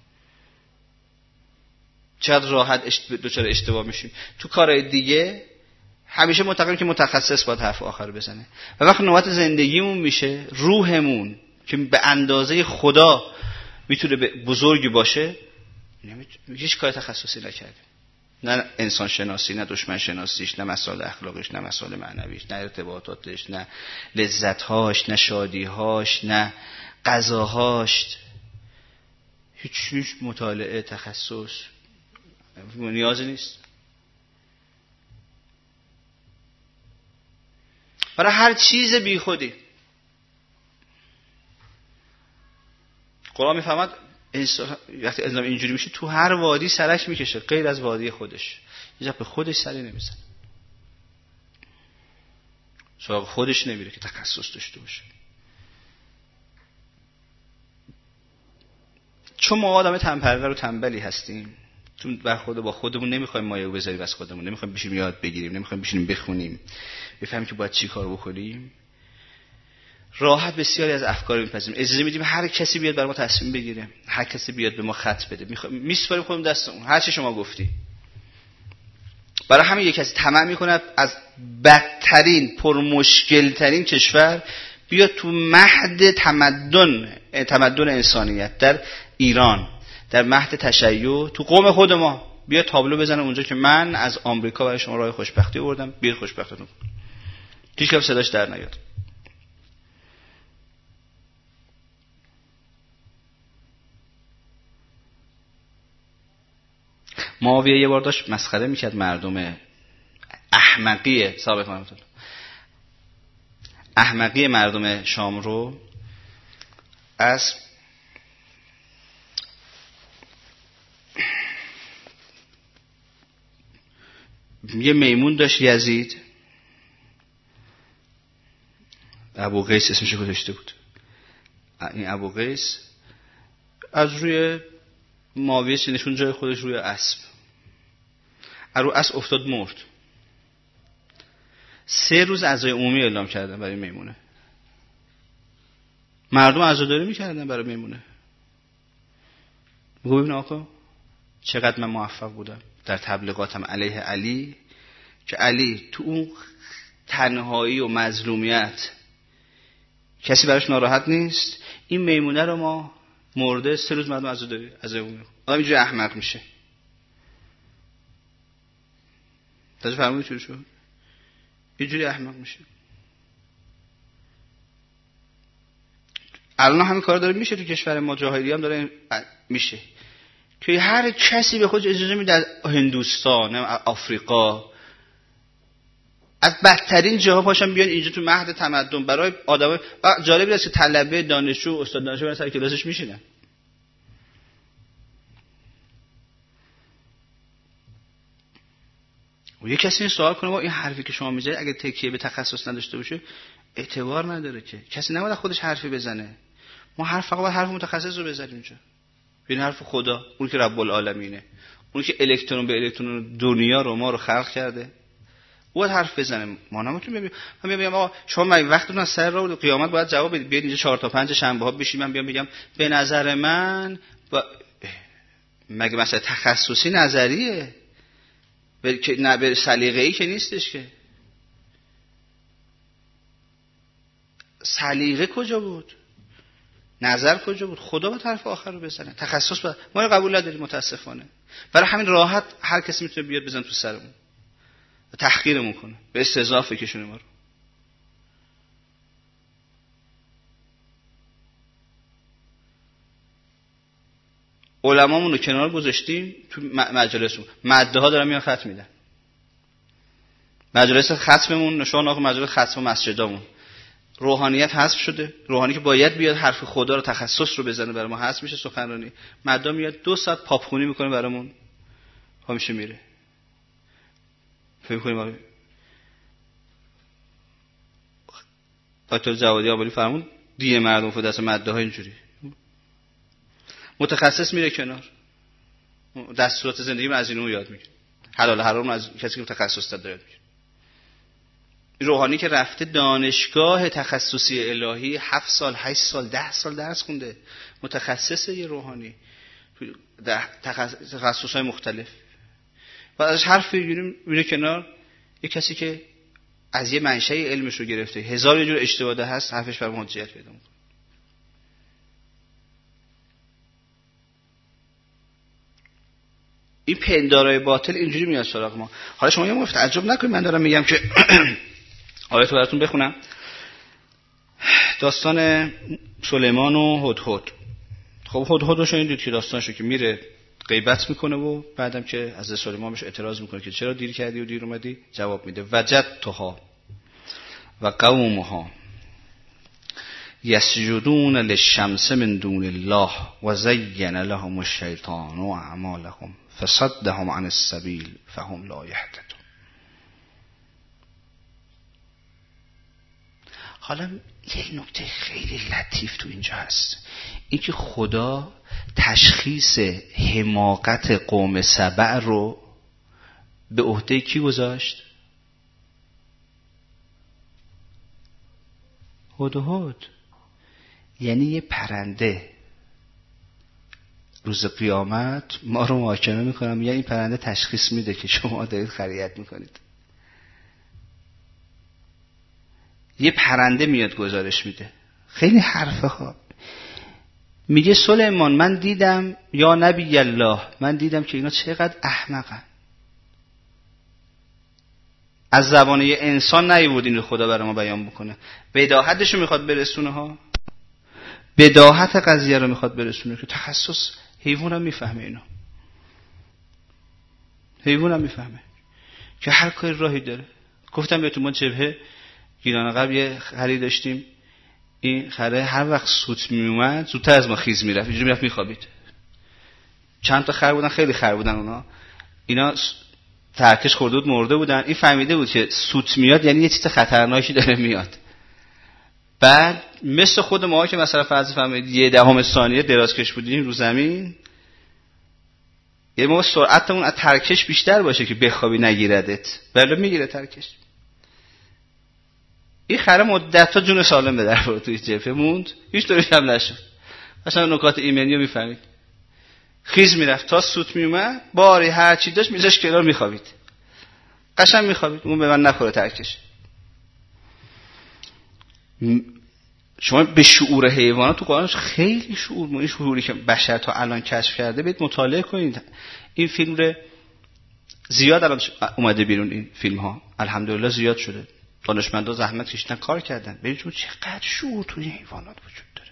چقدر راحت دچار اشتباه میشیم. تو کارهای دیگه همیشه معتقدیم که متخصص باید حرف آخر بزنه. و وقتی نوبت زندگیمون میشه، روحمون که به اندازه خدا میتونه بزرگی باشه، هیچ کار تخصصی نکردیم. نه انسان شناسی، نه دشمن شناسیش، نه مسائل اخلاقش، نه مسائل معنویش، نه ارتباطاتش، نه لذت‌هاش، نه شادی‌هاش، نه غذاهاش. هیچ مطالعه تخصص نیازی نیست. برای هر چیز بی خودی قرآن میفهمد وقتی انسان اینجوری میشه تو هر وادی سرش میکشه غیر از وادی خودش. یه جا به خودش سری نمیزنه، سراغ خودش نمیره که تخصص داشته باشه. چون ما آدم تنپرور و تنبلی هستیم، چون برخورد با خودمون نمیخوایم مایه بذاریم از خودمون، نمیخوایم بشینیم یاد بگیریم، نمیخوایم بشینیم بخونیم بفهمیم که باید چی کار بکنیم، راحت بسیاری از افکار میپذیریم، اجازه میدیم هر کسی بیاد برای ما تصمیم بگیره، هر کسی بیاد به ما خط بده، میسپاریم خودمون دست اون، هر چی شما گفتی. برای همین یک کسی طمع میکنه از بدترین پرمشکل ترین کشور بیاد تو مهد تمدن انسانیت در ایران، در مهد تشیع تو قوم خود ما، بیاد تابلو بزنه اونجا که من از آمریکا برای شما راه خوشبختی آوردم، بیاد خوشبختتون کن. هیچ کس صداش در نیاد. معاویه یه بار داشت مسخره میکرد مردم احمقی مردم شام رو از یه میمون داشت یزید، ابو قیس اسمش گذاشته بود. این ابو قیس از روی معاویه نشون جای خودش روی اسب، رو اسب افتاد مرد. 3 روز عزای عمومی اعلام کردن برای میمونه. مردم عزاداری میکردن برای میمونه. بگو ببین آقا چقدر من موفق بودم در تبلیغاتم علیه علی، که علی تو اون تنهایی و مظلومیت کسی براش ناراحت نیست. این میمونه رو ما مرده 3 روز مردم عزاداری عزای عمومی. آدم اینجوری احمق میشه. تازه فرمودی چی شد؟ اینجوری احمق میشه. الان همین کار داره میشه تو کشور ما، جاهلی هم داره میشه که هر کسی به خودش اجازه میده از هندوستان، آفریقا، از بدترین جاها پاشن بیان اینجا تو مهد تمدن برای آدمای. جالبی است که طلبه دانشجو استاد دانشجو برن سر کلاسش میشینن. و یه کسی این سوال کنه این حرفی که شما میزنید اگه تکیه به تخصص نداشته باشه اعتبار نداره، که کسی نباید خودش حرفی بزنه. ما فقط باید حرف متخصص رو بزنیم اینجا. این حرف خدا، اون که رب العالمینه، اون که الکترون به الکترون دنیا رو ما رو خلق کرده، باید حرف بزنه. ما نمیتونیم بگیم آقا شما وقتتون از سر راه قیامت باید جواب بدید، بیاید اینجا 4 تا 5 شنبه ها بشیم من بیام بگم به نظر من مگه مثلا تخصصی نظریه که نه به سلیقه‌ای که نیستش که. سلیقه کجا بود؟ نظر کجا بود؟ خدا باید حرف آخر رو بزنه. تخصص باید. ما رو قبول نداریم متاسفانه. برای همین راحت هر کسی میتونه بیاد بزن تو سرمون و تحقیرمون کنه، به استهزاء فکرشونه ما رو. علمامون رو کنار گذاشتیم تو مجالسمون، مده ها دارن میان ختم میدن. مجالس ختممون نشون آقا مجالس ختم مسجدامون روحانیت حذف شده. روحانی که باید بیاد حرف خدا رو تخصص رو بزنه برای ما حذف میشه. سخنرانی مدا میاد 2 ساعت پاپخونی میکنه برامون، همیشه میره. فکر می‌کنیم آقا دکتر جوادی آبادی فرمون دیه مردم فو دست مده ها اینجوری. متخصص میره کنار، دستورات زندگی رو از اینو یاد میگیره، حلال حرام از کسی که متخصص داره یاد میگیره. روحانی که رفته دانشگاه تخصصی الهی 7 سال 8 سال 10 سال درس خونده، متخصصه یه روحانی در تخصصهای مختلف، و ازش حرف میگیره کنار. یه کسی که از یه منشأ علمش رو گرفته 1000 یه جور اشتباه هست، حرفش بر حجیت پیدا میکنه. این پندارای باطل اینجوری میاد سراغ ما. حالا شما یه موقع تعجب نکنید من دارم میگم که آیه رو براتون بخونم. داستان سلیمان و هدهد. خب هدهد رو شنیدید که داستانشو که میره غیبت میکنه و بعدم که از سلیمان بهش اعتراض میکنه که چرا دیر کردی و دیر اومدی، جواب میده وجدتها و قومها یسجدون للشمس من دون الله و زین لهم الشیطان و اعمالهم فصدهم عن السبیل فهم لا یهتدون. حالا یک نکته خیلی لطیف تو اینجا هست، این که خدا تشخیص حماقت قوم سبع رو به عهده کی گذاشت؟ هدهد. یعنی یه پرنده روز قیامت ما رو محاکمه میکنم، یعنی این پرنده تشخیص میده که شما دارید خریت میکنید. یه پرنده میاد گزارش میده. خیلی حرفه ها. میگه سلیمان من دیدم یا نبی الله، من دیدم که اینا چقدر احمقن. از زبان یه انسان نیبود این رو خدا برای ما بیان بکنه. بداهتش رو میخواد برسونه ها. بداهت قضیه رو میخواد برسونه که تخصص حیوان هم میفهمه اینو. حیوان هم میفهمه که هر کاری راهی داره. گفتم بهتون ما جبهه گیلان قبل یه خری داشتیم، این خره هر وقت سوت میومد زودتر از ما خیز میرفت، اینجوری میرفت میخوابید. چند تا خر بودن، خیلی خر بودن اونا، اینا ترکش خورده بود مرده بودن. این فهمیده بود که سوت میاد یعنی یه چیز خطرناکی داره میاد. بعد مثل خود ما که مثلا فرض فهمید 1/10 ثانیه درازکش بودیم رو زمین، یه موقع سرعتمون از ترکش بیشتر باشه که بخوابی نگیردت، ولی میگیره ترکش. این خره مدت‌ها جون سالم به در برد، توی جبهه موند، هیچ طوریش هم نشد. مثلا نکات ایمنی رو میفهمید، خیز میرفت تا سوت میومد، باری هر چی داشت میذاش کنار میخوابید، قشنگ میخوابید، اون به من نخوره ترکش. شما به شعور حیوانات تو قرآن خیلی شعور، این شعوری که بشر تا الان کشف کرده برید مطالعه کنید. این فیلم رو زیاد الان اومده بیرون، این فیلم ها الحمدلله زیاد شده، دانشمندا زحمت کشیدن کار کردن. ببینید چقدر شعور توی حیوانات وجود داره،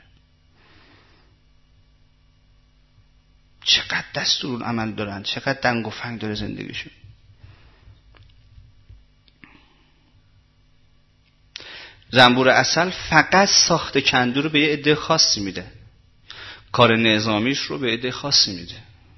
چقدر دستور عمل دارن، چقدر دنگ و فنگ داره زندگیشون. زنبور عسل فقط ساخت کندو رو به یه عده خاصی میده، کار نظامیش رو به عده خاصی میده،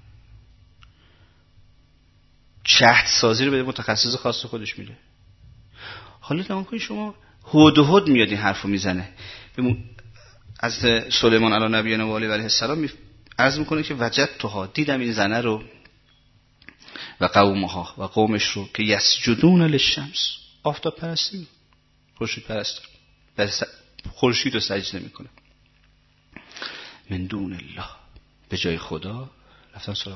شهد سازی رو به متخصص خاص خودش میده. حالا نگاه کنید شما، هدهد میاد این حرفو میزنه از سلیمان علی نبینا و علیه السلام، عرض میکنه که وجدتها، دیدم این زنه رو و قومها و قومش رو که یسجدون للشمس، آفتاب پرستی، خورشید پرست، خورشید رو سجده میکنه، من دون الله، به جای خدا رفتن سراغ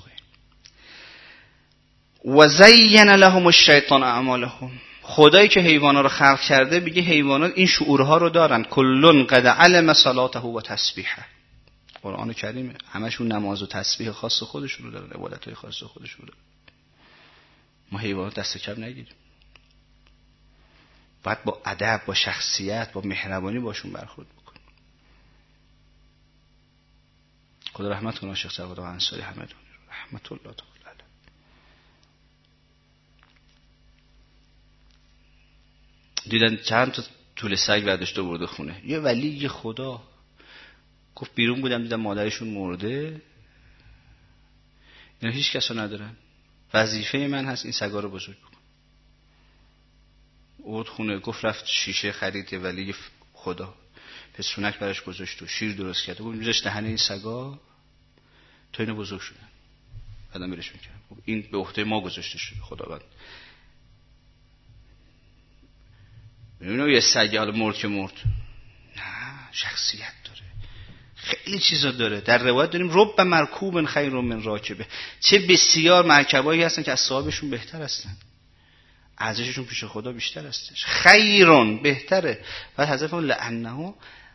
این. و زین لهم الشیطان اعمالهم، خدایی که حیوانات رو خلق کرده میگه حیوانات این شعورها رو دارن، کلون قد علم صلاته و تسبیحه، قرآن کریمه، همشون نماز و تسبیح خاص خودشون رو دارن، عبادت‌های خاص خودشون رو دارن. ما حیوانات دست کم نگیریم، باید با ادب، با شخصیت، با مهربانی باشون برخورد بکنیم. خدا رحمت کنه شیخ سعد انصاری همدانی رحمت الله تعالی. دیدن چند تا طول سگ برداشته برده خونه. یه ولی خدا گفت بیرون بودم دیدم مادرشون مرده، اینا هیچ کسا ندارن، وظیفه من هست این سگا رو بزرگ بکنم. اورد خونه، گفت رفت شیشه خرید، یه ولی خدا پسونک براش گذاشت و شیر درست کرد، گفت میذاش دهنه این سگا تا اینا بزرگ شدن، بعدم برش میکرد. این به عهده ما گذاشته شده خداوند. میبینم یه سگی حالا مرد که مرد، نه، شخصیت داره، خیلی چیزا داره. در روایت داریم رب مرکوب خیر من راکبه، چه بسیار مرکبایی هستن که از صاحبشون بهتر هستن، ارزششون پیش خدا بیشتر هستش، خیرون بهتره. بعد حضرت فرمود لعنه،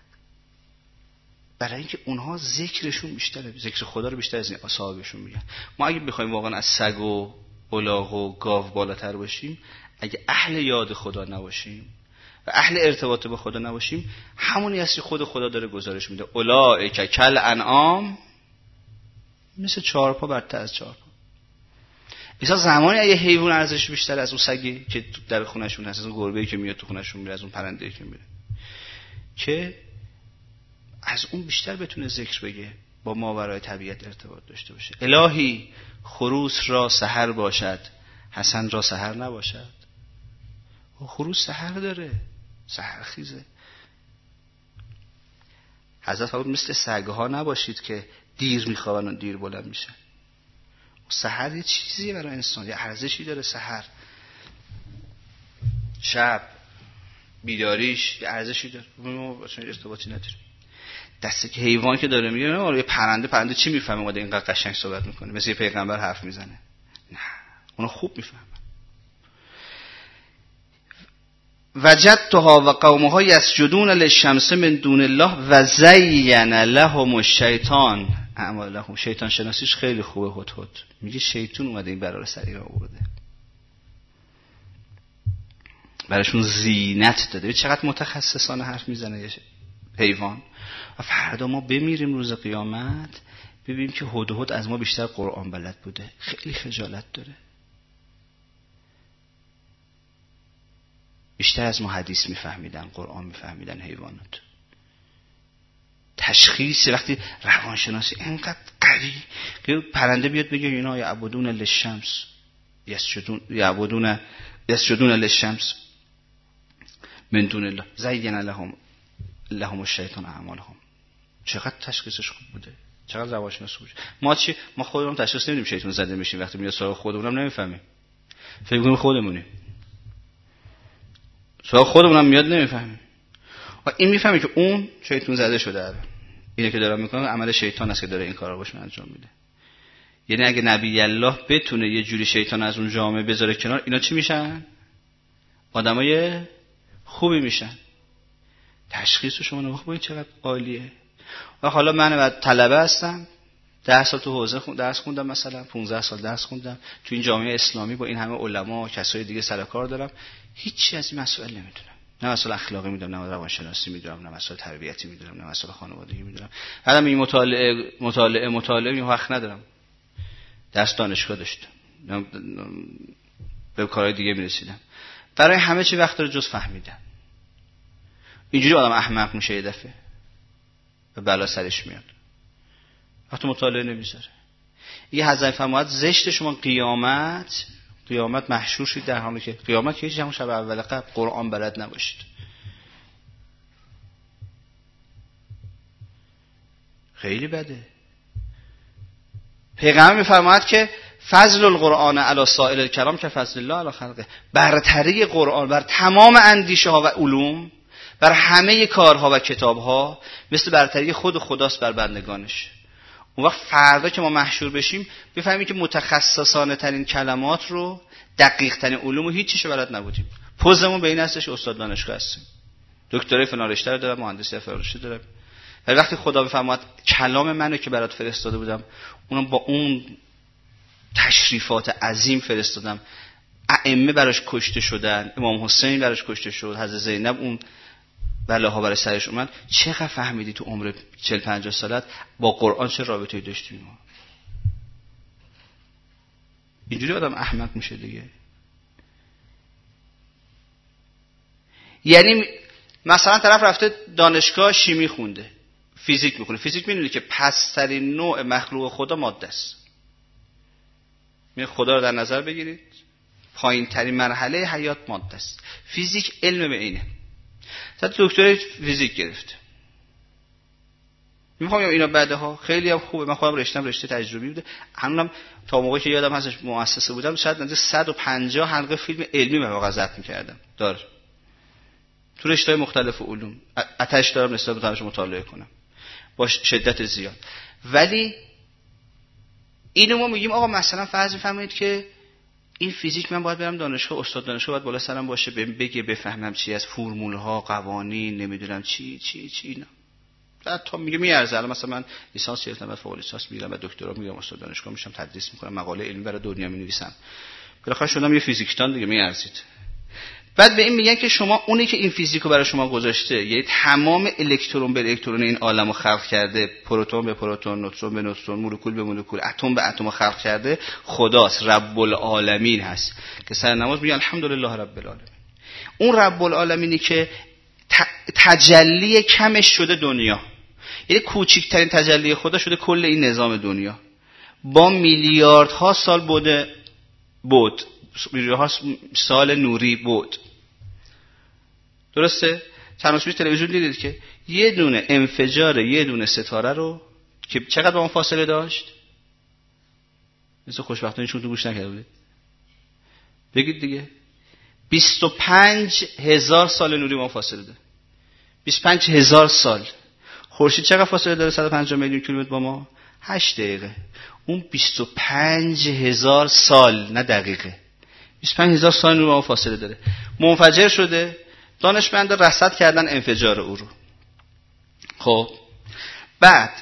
برای اینکه اونها ذکرشون بیشتره، ذکر خدا رو بیشتر از این صاحبشون میگن. ما اگه بخوایم واقعا از سگ و الاغ و گاو بالاتر باشیم، اگه اهل یاد خدا نباشیم و اهل ارتباط با خدا نباشیم، همونی هستی خود خدا داره گزارش میده اولئک کل انعام، مثل چهارپا برتر از چهارپا. ایسا زمانی اگه حیوان ارزش بیشتر از اون سگی که در خونهشون هست، از اون گربه‌ای که میاد تو خونهشون میره، از اون پرنده‌ای که میره، که از اون بیشتر بتونه ذکر بگه، با ماورای طبیعت ارتباط داشته باشه. الهی خروس را سحر باشد، حسن را سحر نباشد. خروس سحر داره، سحر خیزه. حضرت فرمود مثل سگ‌ها نباشید که دیر میخوابن و دیر بلند میشن. سحر یه چیزیه برای انسان، یه ارزشی داره. سحر شب بیداریش یه ارزشی داره، ما اصلا ارتباطی نداریم. دسته که حیوان که داره میگه یه پرنده چی میفهمه اومده اینقدر قشنگ صحبت میکنه، مثل یه پیغمبر حرف میزنه؟ نه، اونو خوب میفهمه. وجدتها و قومها یسجدون للشمس من دون الله و زین لهم الشیطان اعمالهم. شیطان شناسیش خیلی خوبه. هد میگه شیطان اومده این برای سری را آورده، براشون زینت داده. چقدر متخصصانه حرف میزنه حیوان. و فردا ما بمیریم روز قیامت ببینیم که هدهد از ما بیشتر قرآن بلد بوده. خیلی خجالت داره. بیشتر از ما حدیث میفهمیدن، قرآن میفهمیدن حیوانات. تشخیص وقتی روانشناسی اینقدر قوی که پرنده بیاد بگه اینا یعبدون للشمس یسجدون للشمس من دون الله زین لهم الشیطان اعمالهم. چقدر تشخیصش خوب بوده، چقدر روانشناسی بود. ما خودمون تشخیص نمیدیم شیطان زده میشیم، وقتی میاد سراغ خودمونم نمیفهمیم، فکر می‌کنیم خودمونیم. سراغ خودمونم میاد نمیفهمیم. و این میفهمه که اون شیطان زده شده. اینه که داره میکنه عمل شیطان است که داره این کارا باشون انجام میده. یعنی اگه نبی الله بتونه یه جوری شیطان از اون جامعه بذاره کنار، اینا چی میشن؟ آدمای خوبی میشن. تشخیص شما نگاه کنید چقدر عالیه. و حالا من بعد طلبه هستم، 10 سال تو حوزه درس خوندم، مثلا 15 سال درس خوندم تو این جامعه اسلامی، با این همه علما و کسای دیگه سر کار دارم، هیچی از این مسائل نمیدونم. نه مسائل اخلاقی میدونم، نه روانشناسی میدونم، نه مسائل تربیتی میدونم، نه مسائل خانوادگی میدونم. بعدم این مطالعه این وقت ندارم. درس دانشگاه داشتم، به کارهای دیگه میرسیدم. برای همه چی وقت داره جز فهمیدن. اینجوری آدم احمق میشه یه دفعه و بلا سرش میاد وقتی مطالعه نمیذاره. یه حضرت فرمود زشت شما قیامت محشور شید در حالی که قیامت که هیچ همون شب اول قبل قرآن بلد نباشید. خیلی بده. پیغمبر میفرماید که فضل القرآن علی سائر الکلام که فضل الله علی خلقه. برتری قرآن بر تمام اندیشه ها و علوم، بر همه کارها و کتابها، مثل برتری خود خداست بر بندگانش. اون وقت فردا که ما محشور بشیم بفهمیم که متخصصانه ترین کلمات رو، دقیق ترین علوم رو هیچیشو بلد نبودیم. پوزمون به این هستش استاد دانشگاه هستیم، دکترای فلان رشته رو دارم، مهندسی فلان رشته دارم، ولی وقتی خدا بفرماد کلام منو که برات فرستاده بودم اونم با اون تشریفات عظیم فرستادم، ائمه براش کشته شدن، امام حسین براش کشته شد، حضرت زینب اون بلاها برای سرش اومد، چقدر فهمیدی تو عمر 40-50 سالت با قرآن چه رابطه‌ای داشتی؟ ما اینجوری آدم احمق میشه دیگه. یعنی مثلا طرف رفته دانشگاه شیمی خونده، فیزیک میخونه، فیزیک میدونی که پسترین نوع مخلوق خدا ماده است. خدا رو در نظر بگیرید، پایین ترین مرحله حیات ماده است. فیزیک علم به اینه. تا دکتر فیزیک گرفته. میخوام اینا بعدها خیلی هم خوبه. من خودم رشته تجربی بوده. هنوزم تا موقعی که یادم هستش مؤسسه بودم شاید نزدیک 150 حلقه فیلم علمی مواقع ضبط می‌کردم. تو رشته‌های مختلف علوم آتش دارم نسبت به همش مطالعه کنم با شدت زیاد. ولی اینو ما میگیم آقا مثلا فرض بفرمایید که این فیزیک من باید برم دانشگاه، استاد دانشگاه باید بالا سرم باشه بگه بفهمم چی از فرمول‌ها، قوانین، نمیدونم چی اینا. تا میگه میارزه. الان مثلا من لیسانس گرفتم، بعد فوق لیسانس میگیرم، بعد دکترا میگیرم، استاد دانشگاه میشم، تدریس میکنم، مقاله علمی برای دنیا مینویسم. بالاخره شدم یه فیزیکدان دیگه، میارزید. بعد به این میگن که شما اونی که این فیزیکو برای شما گذاشته، یعنی تمام الکترون به الکترون این عالمو خلق کرده، پروتون به پروتون، نوترون به نوترون، مولکول به مولکول، اتم به اتم خلق کرده، خداست، رب العالمین هست که سر نماز میگن الحمدلله رب العالمین. اون رب العالمینی که تجلی کمش شده دنیا، یعنی کوچکترین تجلی خدا شده کل این نظام دنیا، با میلیاردها سال بود میلیاردها سال نوری بود. درسته؟ چند روز پیش تلویزیون دیدید که یه دونه انفجار یه دونه ستاره رو که چقدر با اون فاصله داشت؟ مثل خوشبختانه چون تو گوش نکرده بودید. بگید دیگه. 25,000 سال نوری با اون فاصله داره. 25,000 سال. خورشید چقدر فاصله داره 150 میلیون کیلومتر با ما؟ 8 دقیقه. اون 25,000 سال، نه دقیقه، 25,000 سال نور با ما فاصله داره. منفجر شده، دانشمندا رصد کردن انفجار او رو. خب بعد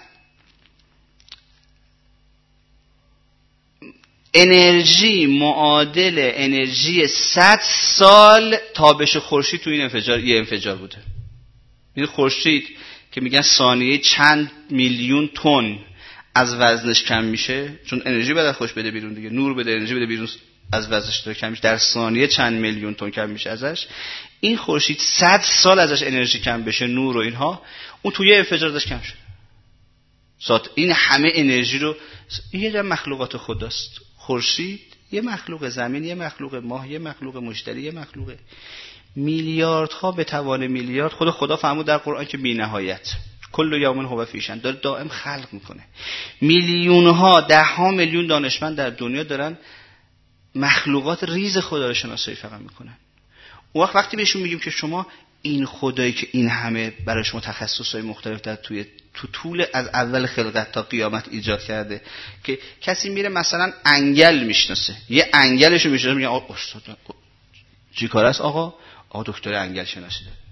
انرژی معادل انرژی 100 سال تابش خورشید تو این انفجار بوده. این خورشید که میگن ثانیه چند میلیون تن از وزنش کم میشه، چون انرژی بده خوش بده بیرون دیگه، نور بده انرژی بده بیرون، از وزنش داره کم میشه، در ثانیه چند میلیون تن کم میشه ازش. این خورشید 100 سال ازش انرژی کم بشه، نور و اینها، اون توی انفجار ازش کم شد. این همه انرژی رو، این یه مخلوقات خداست. خورشید یه مخلوق، زمین یه مخلوق، ماه یه مخلوق، مشتری یه مخلوقه. میلیاردها به توان میلیارد. خدا فرمود در قرآن که بی نهایت کل یوم هو فی شأن، داره دائم خلق میکنه. میلیونها، 10 میلیون دانشمند در دنیا دارن مخلوقات ریز خدا رو شناسایی فقط میکنن. اون وقتی بهشون میگیم که شما این خدایی که این همه برای شما تخصصهای مختلف در تو طول از اول خلقت تا قیامت ایجاد کرده، که کسی میره مثلا انگل میشناسه، یه انگلشو میشناسه، میگه آقا استاد چی کار است؟ آقا دکتر انگل شناسی داره،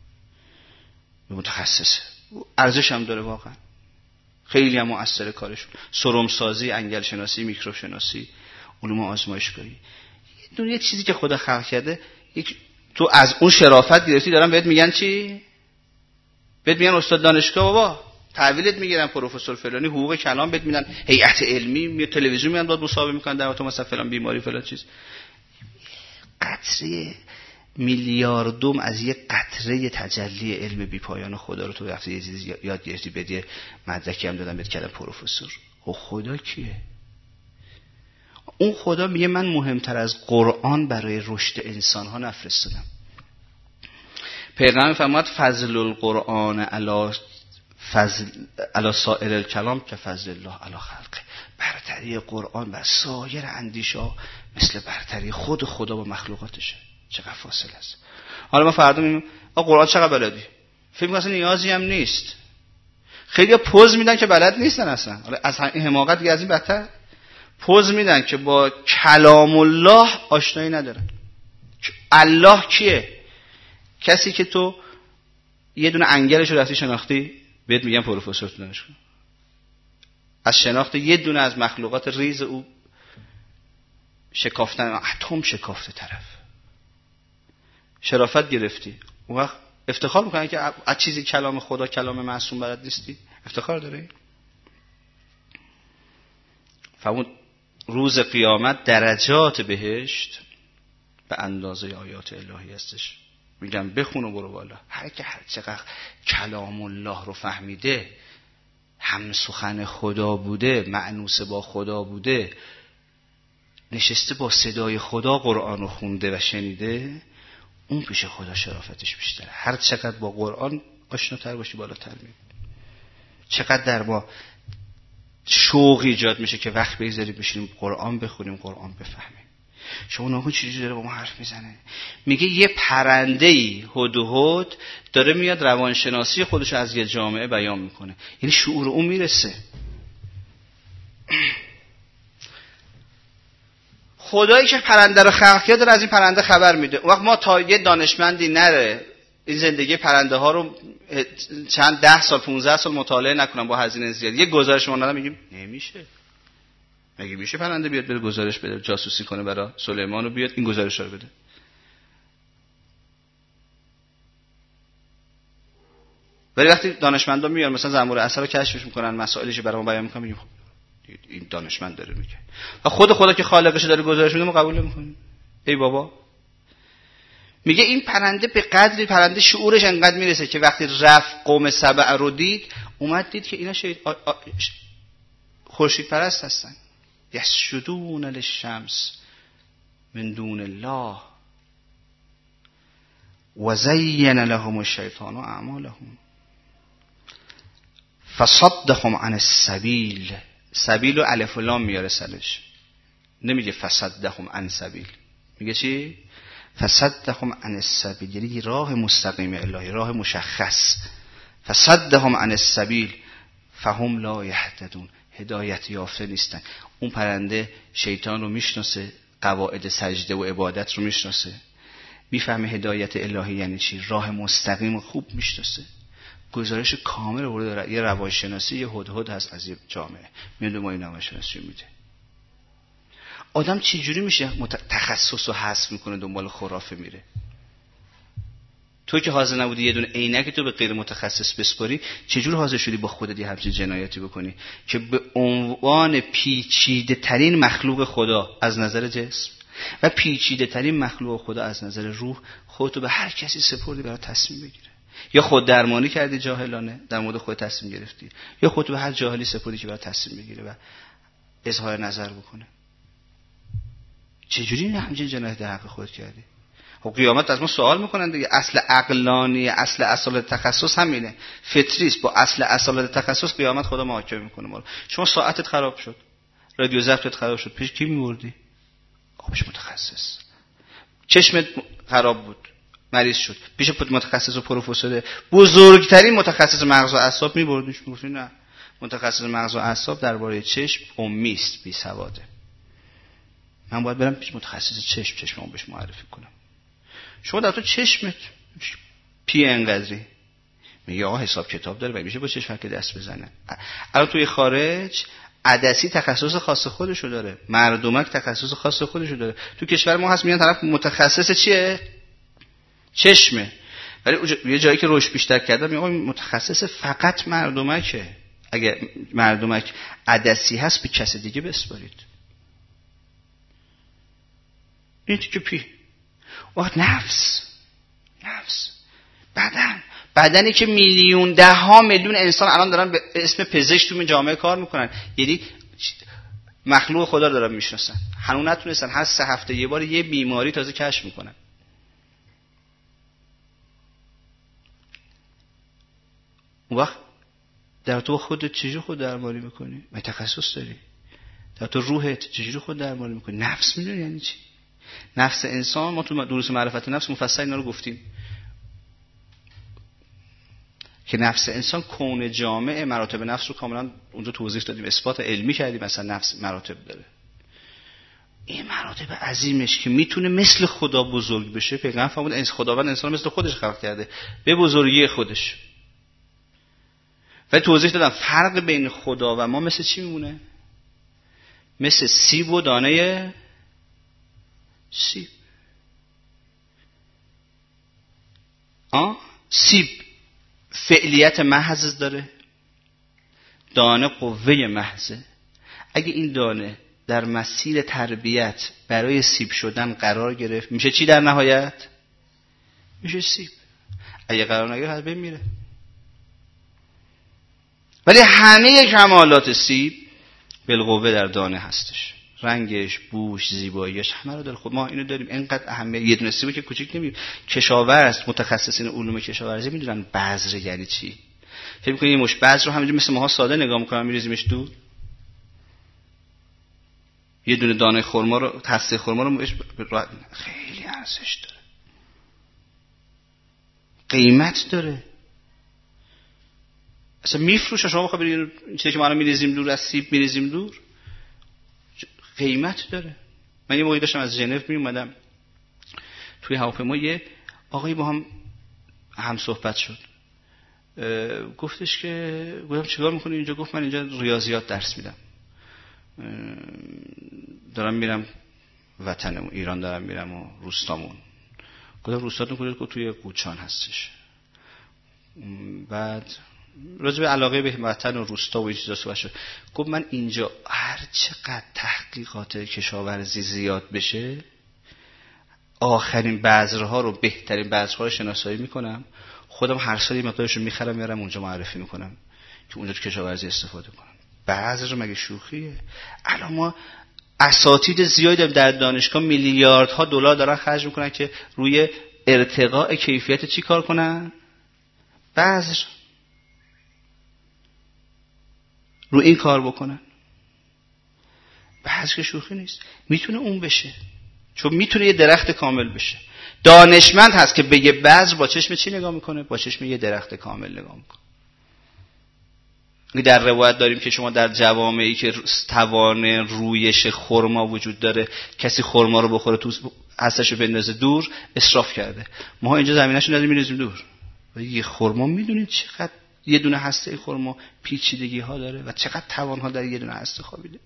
متخصصه، ارزش هم داره واقعا، خیلی هم مؤثره کارشون. سرم سازی، انگل شناسی، میکروب شناسی، علوم آزمایشگاهی، یه چیزی که خدا خلق کرده. تو از اون شرافت گرفتی، دارن بهت میگن چی؟ بهت میگن استاد دانشگاه، بابا تحویلت میگیرن پروفسور فلانی، حقوق کلام بهت میدن، هیئت علمی میاد تلویزیون میاد داد مصاحبه میکنن در تو مثلا فلان بیماری فلان چیز. قطره میلیاردوم از یه قطره تجلی علم بی پایان خدا رو تو رفتی یه چیزی یاد گرفتی، بدی مدرکی هم دادن بهت کردن پروفسور. خدا کیه؟ اون خدا میگه من مهمتر از قرآن برای رشد انسان ها نفرستادم. پیغمبر فرمود فضل القرآن علی سائر الکلام که فضل الله علی خلقه. برتری قرآن بر سایر اندیشه مثل برتری خود خدا با مخلوقاتشه. چقدر فاصله است. حالا ما فردا میگیم قرآن چقدر بلدی؟ فکر کنم اصلا نیازی هم نیست. خیلی پوز میدن که بلد نیستن اصلا. حالا از این حماقت دیگه از این بدتر پوز میدن که با کلام الله آشنایی ندارن. الله کیه؟ کسی که تو یه دونه انگلش رو رفتی شناختی، بهت میگم پروفسور تو دانشگاه. از شناخت یه دونه از مخلوقات ریز او شکافتن اتم شکافته طرف. شرافت گرفتی. اون وقت افتخار میکنن که از چیزی کلام خدا کلام معصوم بلد نیستی. افتخار داره. فهمون روز قیامت درجات بهشت به اندازه آیات الهی هستش. میگم بخون و برو بالا. هر چقدر کلام الله رو فهمیده، هم سخن خدا بوده، مأنوس با خدا بوده، نشسته با صدای خدا قرآن رو خونده و شنیده، اون پیش خدا شرافتش بیشتره. هر چقدر با قرآن آشناتر باشی بالاتر میری. چقدر در ما شوق ایجاد میشه که وقت بگذاریم بشینیم قرآن بخونیم، قرآن بفهمیم. شما نگاه چجوری داره با ما حرف میزنه. میگه یه پرنده‌ای هدهد داره میاد روانشناسی خودش از یه جامعه بیان میکنه. یعنی شعور اون میرسه. خدایی که پرنده رو خلق کرده داره از این پرنده خبر میده. اون وقت ما تا یه دانشمندی نره این زندگی پرنده ها رو چند 10 سال 15 سال مطالعه نکنم با هزینه زیاد، یه گزارش ما ندارم، میگیم نمیشه. مگه میشه پرنده بیاد بره گزارش بده، جاسوسی کنه برای سلیمان و بیاد این گزارش رو بده؟ ولی وقتی دانشمندا میان مثلا زنبور عسل رو کشفش میکنن، مسائلش برای ما بیان میکنن، میگیم خب این دانشمند داره میگه. و خدا که خالقش داره گزارش میده ما قبول نمیکنیم. ای بابا. میگه این پرنده به قدری پرنده شعورش انقدر میرسه که وقتی رفت قوم سبع رو دید، اومد دید که اینا خورشید پرست هستن. یسجدون للشمس من دون الله و زین لهم الشیطان اعمالهم فصدهم عن السبیل. سبیل و الف و لام میاره سرش، نمیگه فصدهم عن سبیل، میگه چی؟ فصدهم عن السبیل، یعنی راه مستقیم الهی، راه مشخص. فصدهم عن السبیل فهم لا یهتدون، هدایت یافته نیستن. اون پرنده شیطان رو میشناسه، قواعد سجده و عبادت رو میشناسه، میفهمه هدایت الهی یعنی چی، راه مستقیم خوب میشناسه. گزارش کامل رو داره. یه روانشناسی یه هدهد هست از یه جامعه، میاد ما این روانشناسی میده. آدم چه جوری میشه تخصص رو حذف میکنه دنبال خرافه میره؟ تو که حاضر نبودی یه دونه عینک تو به غیر متخصص بسپاری، چه جور حاضر شدی با خودت یه همچین جنایتی بکنی که به عنوان پیچیده ترین مخلوق خدا از نظر جسم و پیچیده ترین مخلوق خدا از نظر روح خودتو به هر کسی سپردی برای تصمیم بگیره؟ یا خود درمانی کردی جاهلانه در مورد خود تصمیم گرفتی، یا خودتو به هر جاهلی سپردی که برای تصمیم بگیره و اظهار نظر بکنه. چجوری همچین جنایت در حق خودت کردی؟ خب قیامت از ما سوال میکنن دیگه. اصل عقلانی، اصل اصالت تخصص همینه، فطری است. با اصل اصالت تخصص قیامت خدا محاکمه میکنه ما رو. شما ساعتت خراب شد، رادیو ضبطت خراب شد، پیش کی میوردی؟ پیش متخصص. چشمت خراب بود، مریض شد، پیش متخصص و پروفسور بزرگترین متخصص مغز و اعصاب میبردیش. میگفتی نه، متخصص مغز و اعصاب درباره چشم امی است، بی سواده. من باید برم پیش متخصص چشممو بهش معرفی کنم. شما در تو چشمت پی انقدری، میگه آقا حساب کتاب داره و میشه با چشم که دست بزنه. الان توی خارج عدسی تخصص خاص خودشو داره، مردمک تخصص خاص خودشو داره. تو کشور ما هست میان طرف متخصص چیه؟ چشمه. ولی یه جایی که رشد بیشتر کرده میگه متخصص فقط مردمکه. اگه مردمک عدسی هست به کس دیگه بسپارید. این که پی وقت نفس بدنی که میلیون ده ها میلیون انسان الان دارن به اسم پزشک تو جامعه کار میکنن، یعنی مخلوق خدا رو دارن میشناسن، هنوز نتونستن هر 3 هفته یه بار یه بیماری تازه کشف میکنن. اون وقت در تو خودت چجوری خود درمانی میکنی؟ من تخصص داری. در تو روحت چجوری خود درمانی میکنی؟ نفس میدونی یعنی چی؟ نفس انسان، ما تو دروس معرفت نفس مفصل اینا رو گفتیم که نفس انسان کون جامع مراتب نفس رو کاملا اونجا توضیح دادیم، اثبات علمی کردیم مثلا نفس مراتب داره. این مراتب عظیمش که میتونه مثل خدا بزرگ بشه. پیغمبر فرمود خداوند انسان مثل خودش خلق کرده به بزرگی خودش. و توضیح دادم فرق بین خدا و ما مثل چی میمونه؟ مثل سیب و دانه سیب. سیب فعلیت محض داره، دانه قوه محضه. اگه این دانه در مسیر تربیت برای سیب شدن قرار گرفت، میشه چی در نهایت؟ میشه سیب. اگه قرار نگرفت بمیره. ولی همه کمالات سیب بالقوه در دانه هستش، رنگش، بوش، زیباییش، همه رو داره. خود ما اینو داریم. اینقدر اهمیت یه دونه سیبو که کوچیک نمیبینیم. کشاورز، متخصصین علوم کشاورزی میدونن بذر یعنی چی. فکر می‌کنی یه مش بذر رو همینجوری مثل ماها ساده نگاه می‌کنن می‌ریزیمش دور؟ یه دونه دانه خرما رو، هسته خرما رو خیلی ارزش داره، قیمت داره، اصلا میفروشه. شما بخواد برید این چیزی که ما الان می‌ریزیم دور، از سیب می‌ریزیم دور، قیمت داره. من یه موقعی داشتم از ژنو میومدم، توی هواپیما یه آقایی با هم صحبت شد. گفتش که گفتم چیکار می‌کنی اینجا؟ گفت من اینجا ریاضیات درس میدم، دارم میرم وطنمون ایران، دارم میرم و روستامون. گفتم روستاتون کجاست؟ گفت توی قوچان هستش. بعد راجع به علاقه به وطن و روستا و این چیزا صحبت شد. گفت من اینجا هر چقدر تحقیقات کشاورزی زیاد بشه، آخرین بذرها رو، بهترین بذرها رو شناسایی میکنم، خودم هر سال یه مقدارشو میخرم میارم اونجا معرفی میکنم که اونجا تو کشاورزی استفاده کنم. بذر مگه شوخیه؟ الان ما اساتید زیادی در دانشگاه میلیاردها دلار دارن خرج میکنن که روی ارتقاء کیفیت چی کار کنن؟ بذر. رو این کار بکنن. بذر که شوخی نیست. میتونه اون بشه، چون میتونه یه درخت کامل بشه. دانشمند هست که به یه بذر با چشم چی نگاه میکنه؟ با چشم یه درخت کامل نگاه میکنه. در روایت داریم که شما در جوامعی که توان رویش خرما وجود داره، کسی خرما رو بخوره تو هستشو بندازه دور، اسراف کرده. ما اینجا زمینه‌شو نداریم می‌ریزیم دور. و یه خرما میدونید چقدر یه دونه هسته خرما پیچیدگی ها داره و چقدر توان ها در یه دونه هسته خوابیده.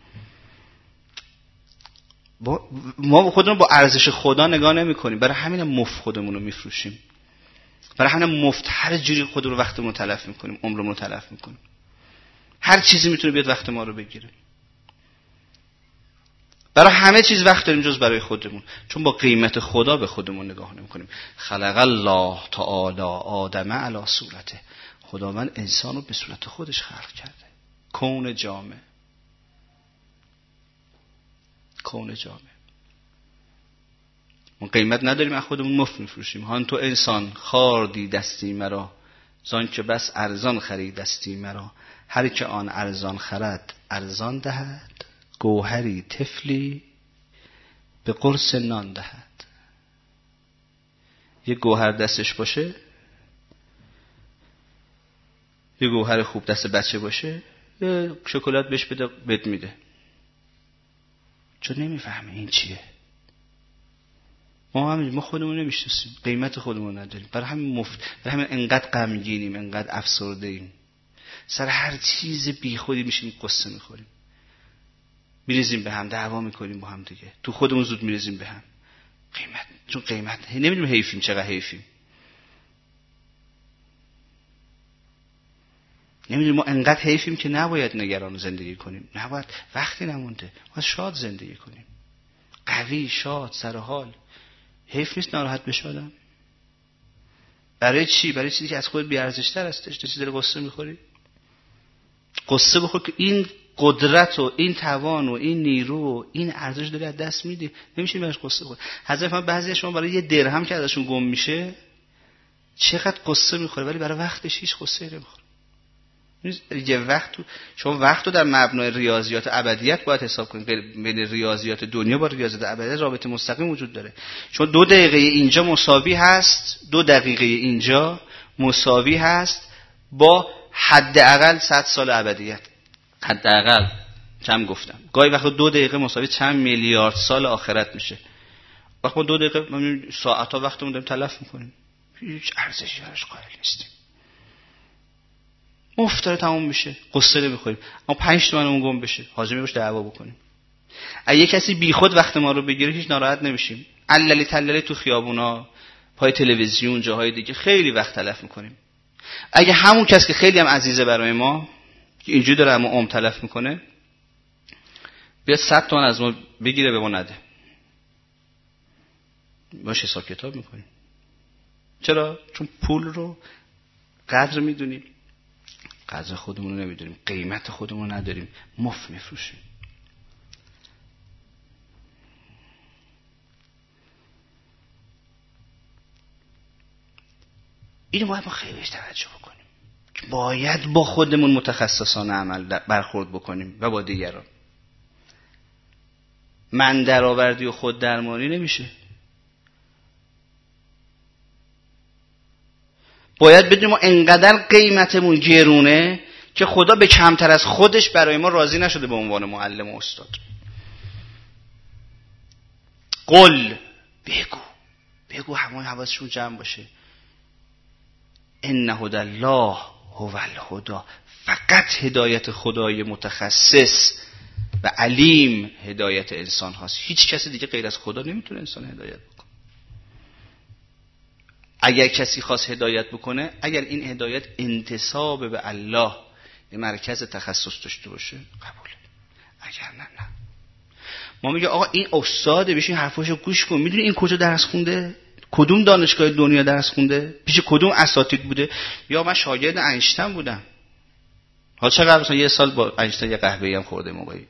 ما خودمون با ارزش خدا نگاه نمی‌کنیم، برای همین مفت خودمون رو میفروشیم، برای همین مفت هر جوری خودمون رو وقتمون رو تلف می‌کنیم، عمرمون رو تلف می‌کنیم. هر چیزی میتونه بیاد وقت ما رو بگیره. برای همه چیز وقت داریم جز برای خودمون، چون با قیمت خدا به خودمون نگاه نمی‌کنیم. خلق الله تعالی آدم علی صورته. خداوند انسان رو به صورت خودش خلق کرده. کون جامع، کون جامع. ما قیمت نداریم، از خودمون مفت میفروشیم. هان تو انسان خاردی دستی مرا، زان که بس ارزان خریدستی مرا. هر که آن ارزان خرد ارزان دهد، گوهری طفلی به قرص نان دهد. یه گوهر دستش باشه، یه گوهر خوب دست بچه باشه، یه شکلات بهش بده بد میده، چون نمیفهمه این چیه. ما خودمون نمیشناسیم، قیمت خودمون نداریم، برای همین مفت، برای همین انقدر غمگینیم، انقدر افسرده ایم، سر هر چیز بی خودی میشیم قصه میخوریم، میریزیم به هم، دعوا میکنیم با هم دیگه، تو خودمون زود میریزیم به هم. قیمت، چون قیمت نمیدونیم حیفیم، چقدر حیفیم، نمیدونیم ما انقدر حیفیم که نباید نگران زندگی کنیم، نباید، وقتی نمونده ما شاد زندگی کنیم، قوی، شاد، سر حال. حیف نیست ناراحت بشه آدم. برای چی؟ برای چیزی که از خود بی‌ارزش‌تر هستش. تو چیزی دل قصه می‌خوری؟ قصه بخور که این قدرت و این توان و این نیرو و این ارزش داری از دست میدی، نمیشه براش قصه بخور. حضرت من بعضی شما برای یه درهم که ازشون گم میشه چقدر قصه می‌خوره، ولی برای وقتش هیچ قصه‌ای نمی‌خوره. یه وقت شما وقت رو در مبنای ریاضیات ابدیت باید حساب کنید. بین ریاضیات دنیا با ریاضیات ابدیت رابطه مستقیم وجود داره. چون 2 دقیقه اینجا مساوی هست، 2 دقیقه اینجا مساوی هست با حداقل 100 سال ابدیت. حداقل چند گفتم؟ گاهی وقتا 2 دقیقه مساوی چند میلیارد سال آخرت میشه. وقت ما 2 دقیقه ساعت‌ها وقتمون داریم تلف میکنیم، هیچ ارزشی براش قائل نیستیم. مفت داره تموم میشه، قصه نمیخوریم. اما 5 تومنمون گم بشه حاضریم باش دعوا بکنیم. اگه کسی بیخود وقت ما رو بگیره هیچ ناراحت نمیشیم. عللی تللی تو خیابونا، پای تلویزیون، جاهای دیگه خیلی وقت تلف میکنیم. اگه همون کس که خیلی هم عزیزه برای ما که اینجوری داره اما عمر تلف میکنه بیاد 100 تومن از ما بگیره به ما نده، باشه حساب کتاب میکنیم. چرا؟ چون پول رو قدر میدونیم، قدر خودمون رو نمیدونیم، قیمت خودمون رو نداریم، مفت میفروشیم. اینو باید ما خیلی بهش توجه بکنیم که باید با خودمون متخصصانه عمل برخورد بکنیم و با دیگران. من درآوردی و خود درمانی نمیشه. باید بدونیم ما انقدر قیمتمون گرونه که خدا به کمتر از خودش برای ما راضی نشده به عنوان معلم و استاد. قل، بگو همه حواسشون جمع باشه. ان هدی الله هو الهدی، فقط هدایت خدای متخصص و علیم هدایت انسان هاست. هیچ کسی دیگه غیر از خدا نمیتونه انسان هدایت بکنه. اگر کسی خواست هدایت بکنه، اگر این هدایت انتساب به الله به مرکز تخصص داشته باشه قبوله، اگر نه. ما میگه آقا این استاده، بشین حرفاشو گوش کن. میدونی این کجا درس خونده؟ کدوم دانشگاه دنیا درس خونده؟ پیش کدوم اساتید بوده؟ یا من شاگرد اینشتین بودم. حالا چقدر مثلا 1 سال با اینشتین یه قهوه‌ای هم خورده موقعی.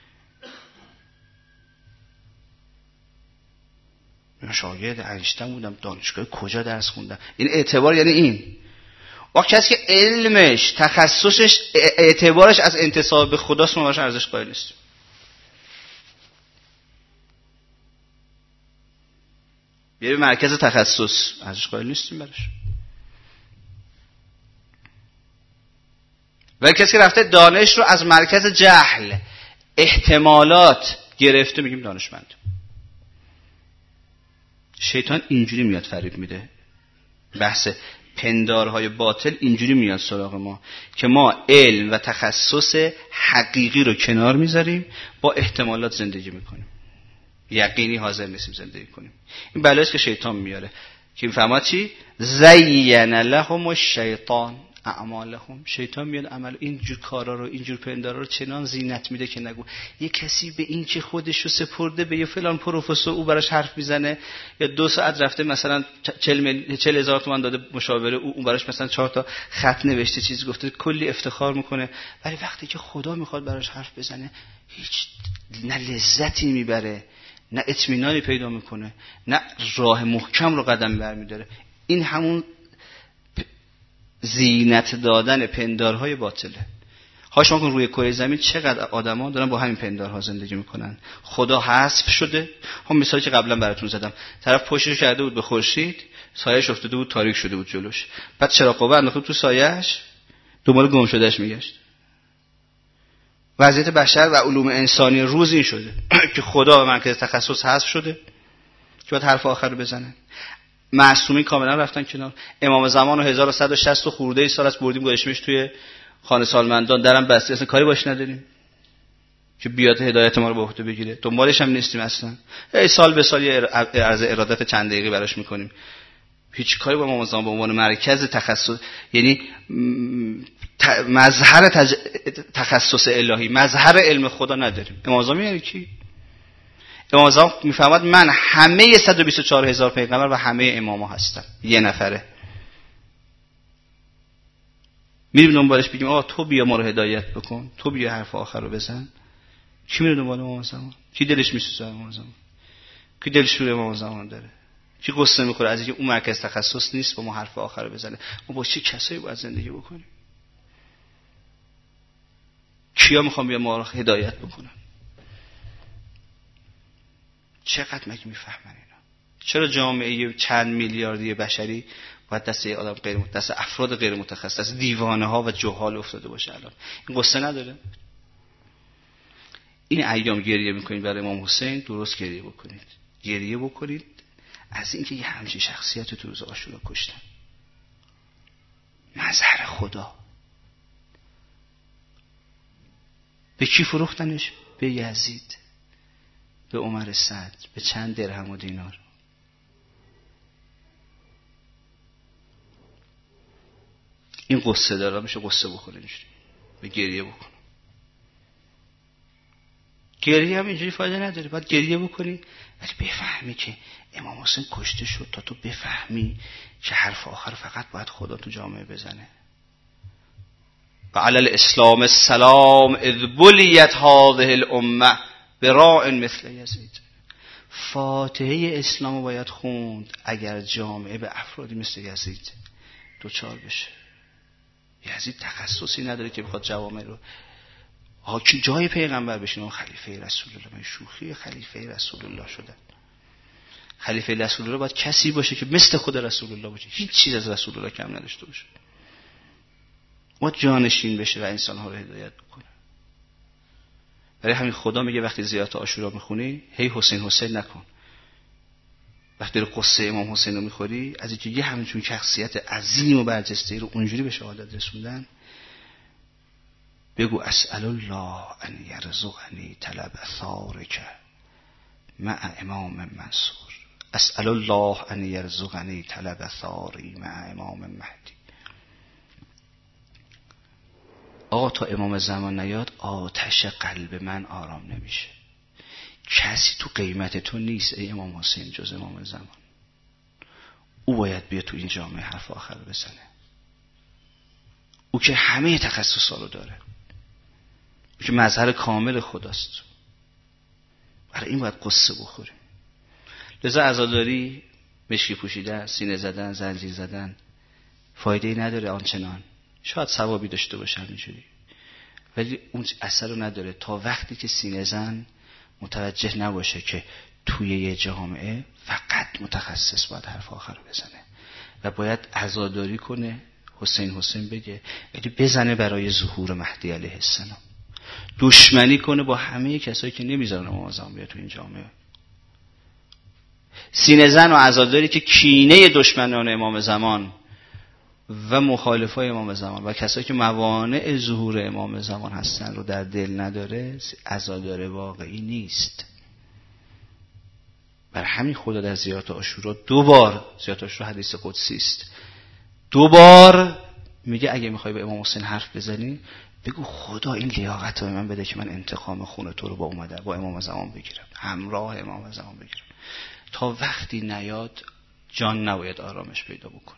من شاگرد اینشتین بودم، دانشگاه کجا درس خوندم؟ این اعتبار یعنی این. و کسی که علمش، تخصصش، اعتبارش از انتساب به خداست، ما براش ارزش قائل نیستیم. بیای به مرکز تخصص ارزش قائل نیستیم براش. ولی کسی که رفته دانش رو از مرکز جهل، احتمالات گرفته، میگیم دانشمند. شیطان اینجوری میاد فریب میده. بحث پندارهای باطل اینجوری میاد سراغ ما که ما علم و تخصص حقیقی رو کنار میذاریم، با احتمالات زندگی میکنیم، یقینی حاضر نیستیم زندگی کنیم. این بلاییست که شیطان میاره که میفهمد چی؟ زین لهم الشیطان اعمالهم. شیطان میاد عمل اینجور کارا رو، اینجور پندارا رو چنان زینت میده که نگو. یه کسی به این که خودش رو سپرده به یه فلان پروفسور، او براش حرف میزنه، یا 2 ساعت رفته مثلا 40,000 تومان داده مشاوره، او براش مثلا 4 تا خط نوشته، چیز گفته، کلی افتخار میکنه. ولی وقتی که خدا میخواد براش حرف بزنه، هیچ نه لذتی میبره، نه اطمینانی پیدا میکنه، نه راه محکم رو قدم برمیداره. این همون زینت دادن پندارهای باطله. هاش ما کن روی کره زمین چقدر آدما دارن با همین پندارها زندگی میکنن. خدا حذف شده. هم مثالی که قبلا براتون زدم، طرف پشتش کرده بود به خورشید، سایه‌اش افتاده بود، تاریک شده بود جلوش، بعد چراغ قوه انداخته تو سایه‌اش، دنبال گم شدهش میگشت. وضعیت بشر و علوم انسانی روز این شده که خدا به مرکز تخصص حذف شده که باید حرف آخر رو بزنه. معصومین کاملا رفتن کنار. امام زمان رو 1160 خورده سال از بردیم گذاشتیمش توی خانه سالمندان، درم بسته، اصلا کاری باش نداریم که بیاد هدایت ما رو به عهده بگیره. دنبالش هم نیستیم اصلا. سال به سال یه عرض ارادت چند دقیقه‌ای براش میکنیم. هیچ کاری با امام زمان به عنوان مرکز تخصص، یعنی مظهر تخصص الهی، مظهر علم خدا نداریم. امام زمان یعنی کی؟ امام زمان میفهمد من همه 124,000 پیغمبر و همه اماما هستم، یه نفره. میریم دنبالش بگیم آقا تو بیا ما رو هدایت بکن، تو بیا حرف آخر رو بزن. کی میره دنبال امام زمان؟ کی دلش میسوزه امام زمان؟ کی دلش رو امام زمان داره؟ کی قصه میخوره از اینکه اون مرکز تخصص نیست با ما حرف آخر رو بزنه؟ ما با چه کسایی باید زندگی بکنیم؟ کیا میخوام بیا ما رو هدایت بکنن؟ چقدر مگه میفهمن اینا؟ چرا جامعه چند میلیاردی بشری باید دست آدم دست افراد غیر متخصص، دست دیوانه ها و جهال افتاده باشه؟ الان این قصه نداره؟ این ایام گریه میکنید برای امام حسین، درست گریه بکنید. گریه بکنید از اینکه یه همچین شخصیت تو روز عاشورا کشتن. مظهر خدا به کی فروختنش؟ به یزید، به عمر صدر، به چند درهم و دینار. این قصه دارا میشه قصه بخوره اینجوری، به گریه بکنه. گریه هم اینجوری فایده نداره، باید گریه بکنی ولی بفهمی که امام حسین کشته شد تا تو بفهمی که حرف آخر فقط باید خدا تو جامعه بزنه. و علی الاسلام السلام اذ بلیت هذه الامه براء مثل یزید. فاتحه اسلام باید خوند اگر جامعه به افرادی مثل یزید دوچار بشه. یزید تخصصی نداره که بخواد جوامع رو حاکی جای پیغمبر بشین. اون خلیفه رسول الله، من شوخی خلیفه رسول الله شدن. خلیفه رسول الله باید کسی باشه که مثل خود رسول الله باشه، هیچ چیز از رسول الله کم نداشته باشه، باید جانشین بشه و انسان‌ها رو هدایت بکنه. برای همین خدا میگه وقتی زیارت عاشورا میخونی هی حسین حسین نکن. وقتی رو قصه امام حسین رو میخوری از اینکه یه همچون شخصیت عظیم و برجسته رو اونجوری به شهادت رسوندن، بگو اسأل الله ان یرزقنی طلب ثارک مع امام منصور، اسأل الله ان یرزقنی طلب ثاری مع امام مهدی. آقا تا امام زمان نیاد آتش قلب من آرام نمیشه. کسی تو قیمت تو نیست ای امام حسین جز امام زمان. او باید بیا تو این جامعه حرف آخر رو بزنه. او که همه تخصصا رو داره، او که مظهر کامل خداست. برای این باید قصه بخوریم. لذا عزاداری، مشکی پوشیدن، سینه زدن، زنجیر زدن فایده‌ای نداره آنچنان. شاید ثوابی داشته باشه همینجوری، ولی اون اثر رو نداره تا وقتی که سینه زن متوجه نباشه که توی یه جامعه فقط متخصص باید حرف آخر رو بزنه و باید عزاداری کنه، حسین حسین بگه، ولی بزنه برای ظهور مهدی علیه السلام، دشمنی کنه با همه کسایی که نمیذارن امام زمان بیاد تو این جامعه. سینه زن و عزاداری که کینه دشمنان امام زمان و مخالفای امام زمان و کسایی که موانع ظهور امام زمان هستن رو در دل نداره، عزادار واقعی نیست. بر همین خدا در زیارت عاشورا 2 بار، زیارت عاشورا حدیث قدسی است، 2 بار میگه اگه میخوای به امام حسین حرف بزنی بگو خدا این لیاقت رو به من بده که من انتقام خون تو رو با امام زمان بگیرم، همراه امام زمان بگیرم. تا وقتی نیاد جان نباید آرامش پیدا بکنه.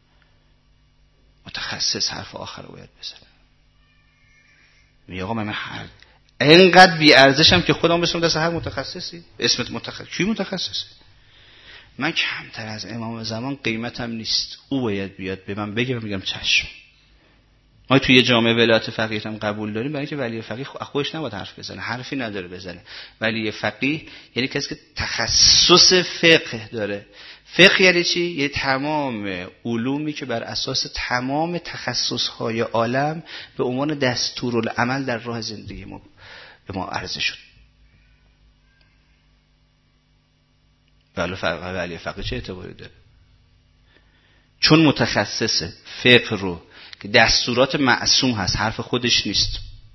متخصص حرف آخر رو باید بزنه. میگه آقا من اینقدر بی ارزشم که خودم بسم دست هر متخصصی. اسمت متخصص کی متخصصه؟ من کمتر از امام زمان قیمتم نیست. او باید بیاد به من بگه و میگم چشم. ما توی یه جامعه ولایت فقیه هم قبول داریم، برای اینکه ولی فقیه خودش نباید حرف بزنه، حرفی نداره بزنه. ولی فقیه یعنی کسی که تخصص فقه داره. فقه یعنی چی؟ یه تمام علومی که بر اساس تمام تخصص‌های عالم به عنوان دستورالعمل در راه زندگی ما به ما عرضه شد. ولی فقیه چه اعتباری داره؟ چون متخصص فقه رو که دستورات معصوم هست، حرف خودش نیست،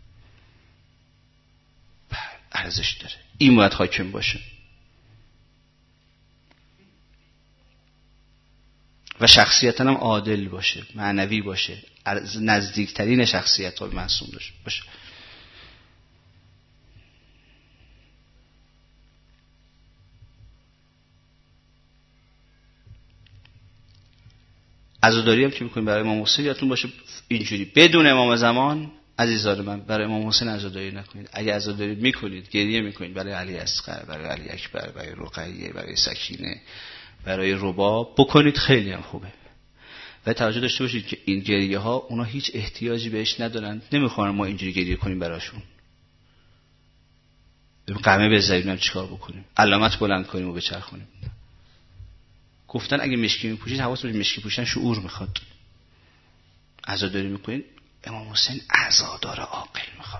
ارزش داره. این باید حاکم باشه و شخصیتاً هم عادل باشه، معنوی باشه، از نزدیکترین شخصیت ها معصوم باشه. عزاداری هم که میکنیم برای امام حسین یادتون باشه اینجوری بدون امام زمان عزیزان من برای امام حسین عزاداری نکنید. اگه عزاداری میکنید گریه میکنید برای علی اصغر، برای علی اکبر، برای رقیه، برای سکینه، برای رباب بکنید، خیلی هم خوبه. و توجه داشته باشید که این گریه ها اونا هیچ احتیاجی بهش ندارن، نمیخوان ما اینجوری گریه کنیم براشون، قمه بزنیم چیکار بکنیم، علامت بلند کنیم و بچرخونیم. گفتن اگه مشکی میپوشید حواستون به مشکی پوشیدن شعور میخواد. عزاداری میکنید، امام حسین عزادار عاقل میخواد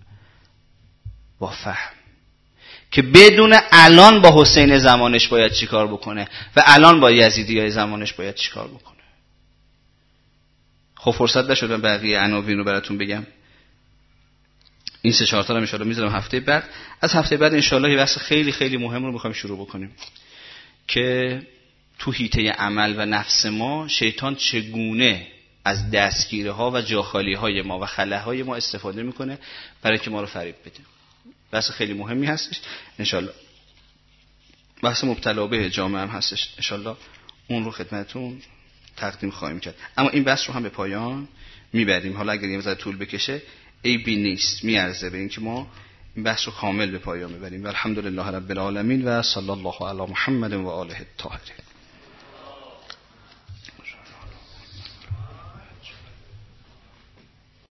با فهم که بدون الان با حسین زمانش باید چیکار بکنه و الان با یزیدیای زمانش باید چیکار بکنه. خب فرصت نشد بقیه عناوین رو براتون بگم. این 3-4 تا رو ان شاء الله میذارم هفته بعد. از هفته بعد ان شاء الله یه بحث خیلی خیلی مهم رو میخوایم شروع بکنیم که تو حیطه عمل و نفس ما شیطان چگونه از دستگیره ها و جاخالی های ما و خلاهای ما استفاده میکنه برای که ما رو فریب بده. بحث خیلی مهمی هستش ان شاء الله. بحث مبتلا به جامعه هم هستش ان شاء الله، اون رو خدمتتون تقدیم خواهیم کرد. اما این بحث رو هم به پایان میبریم. حالا اگر یه ذره طول بکشه عیبی نیست، میارزه به این که ما این بحث رو کامل به پایان ببریم. و الحمدلله رب العالمین و صلی الله علی محمد و آله الطاهرین.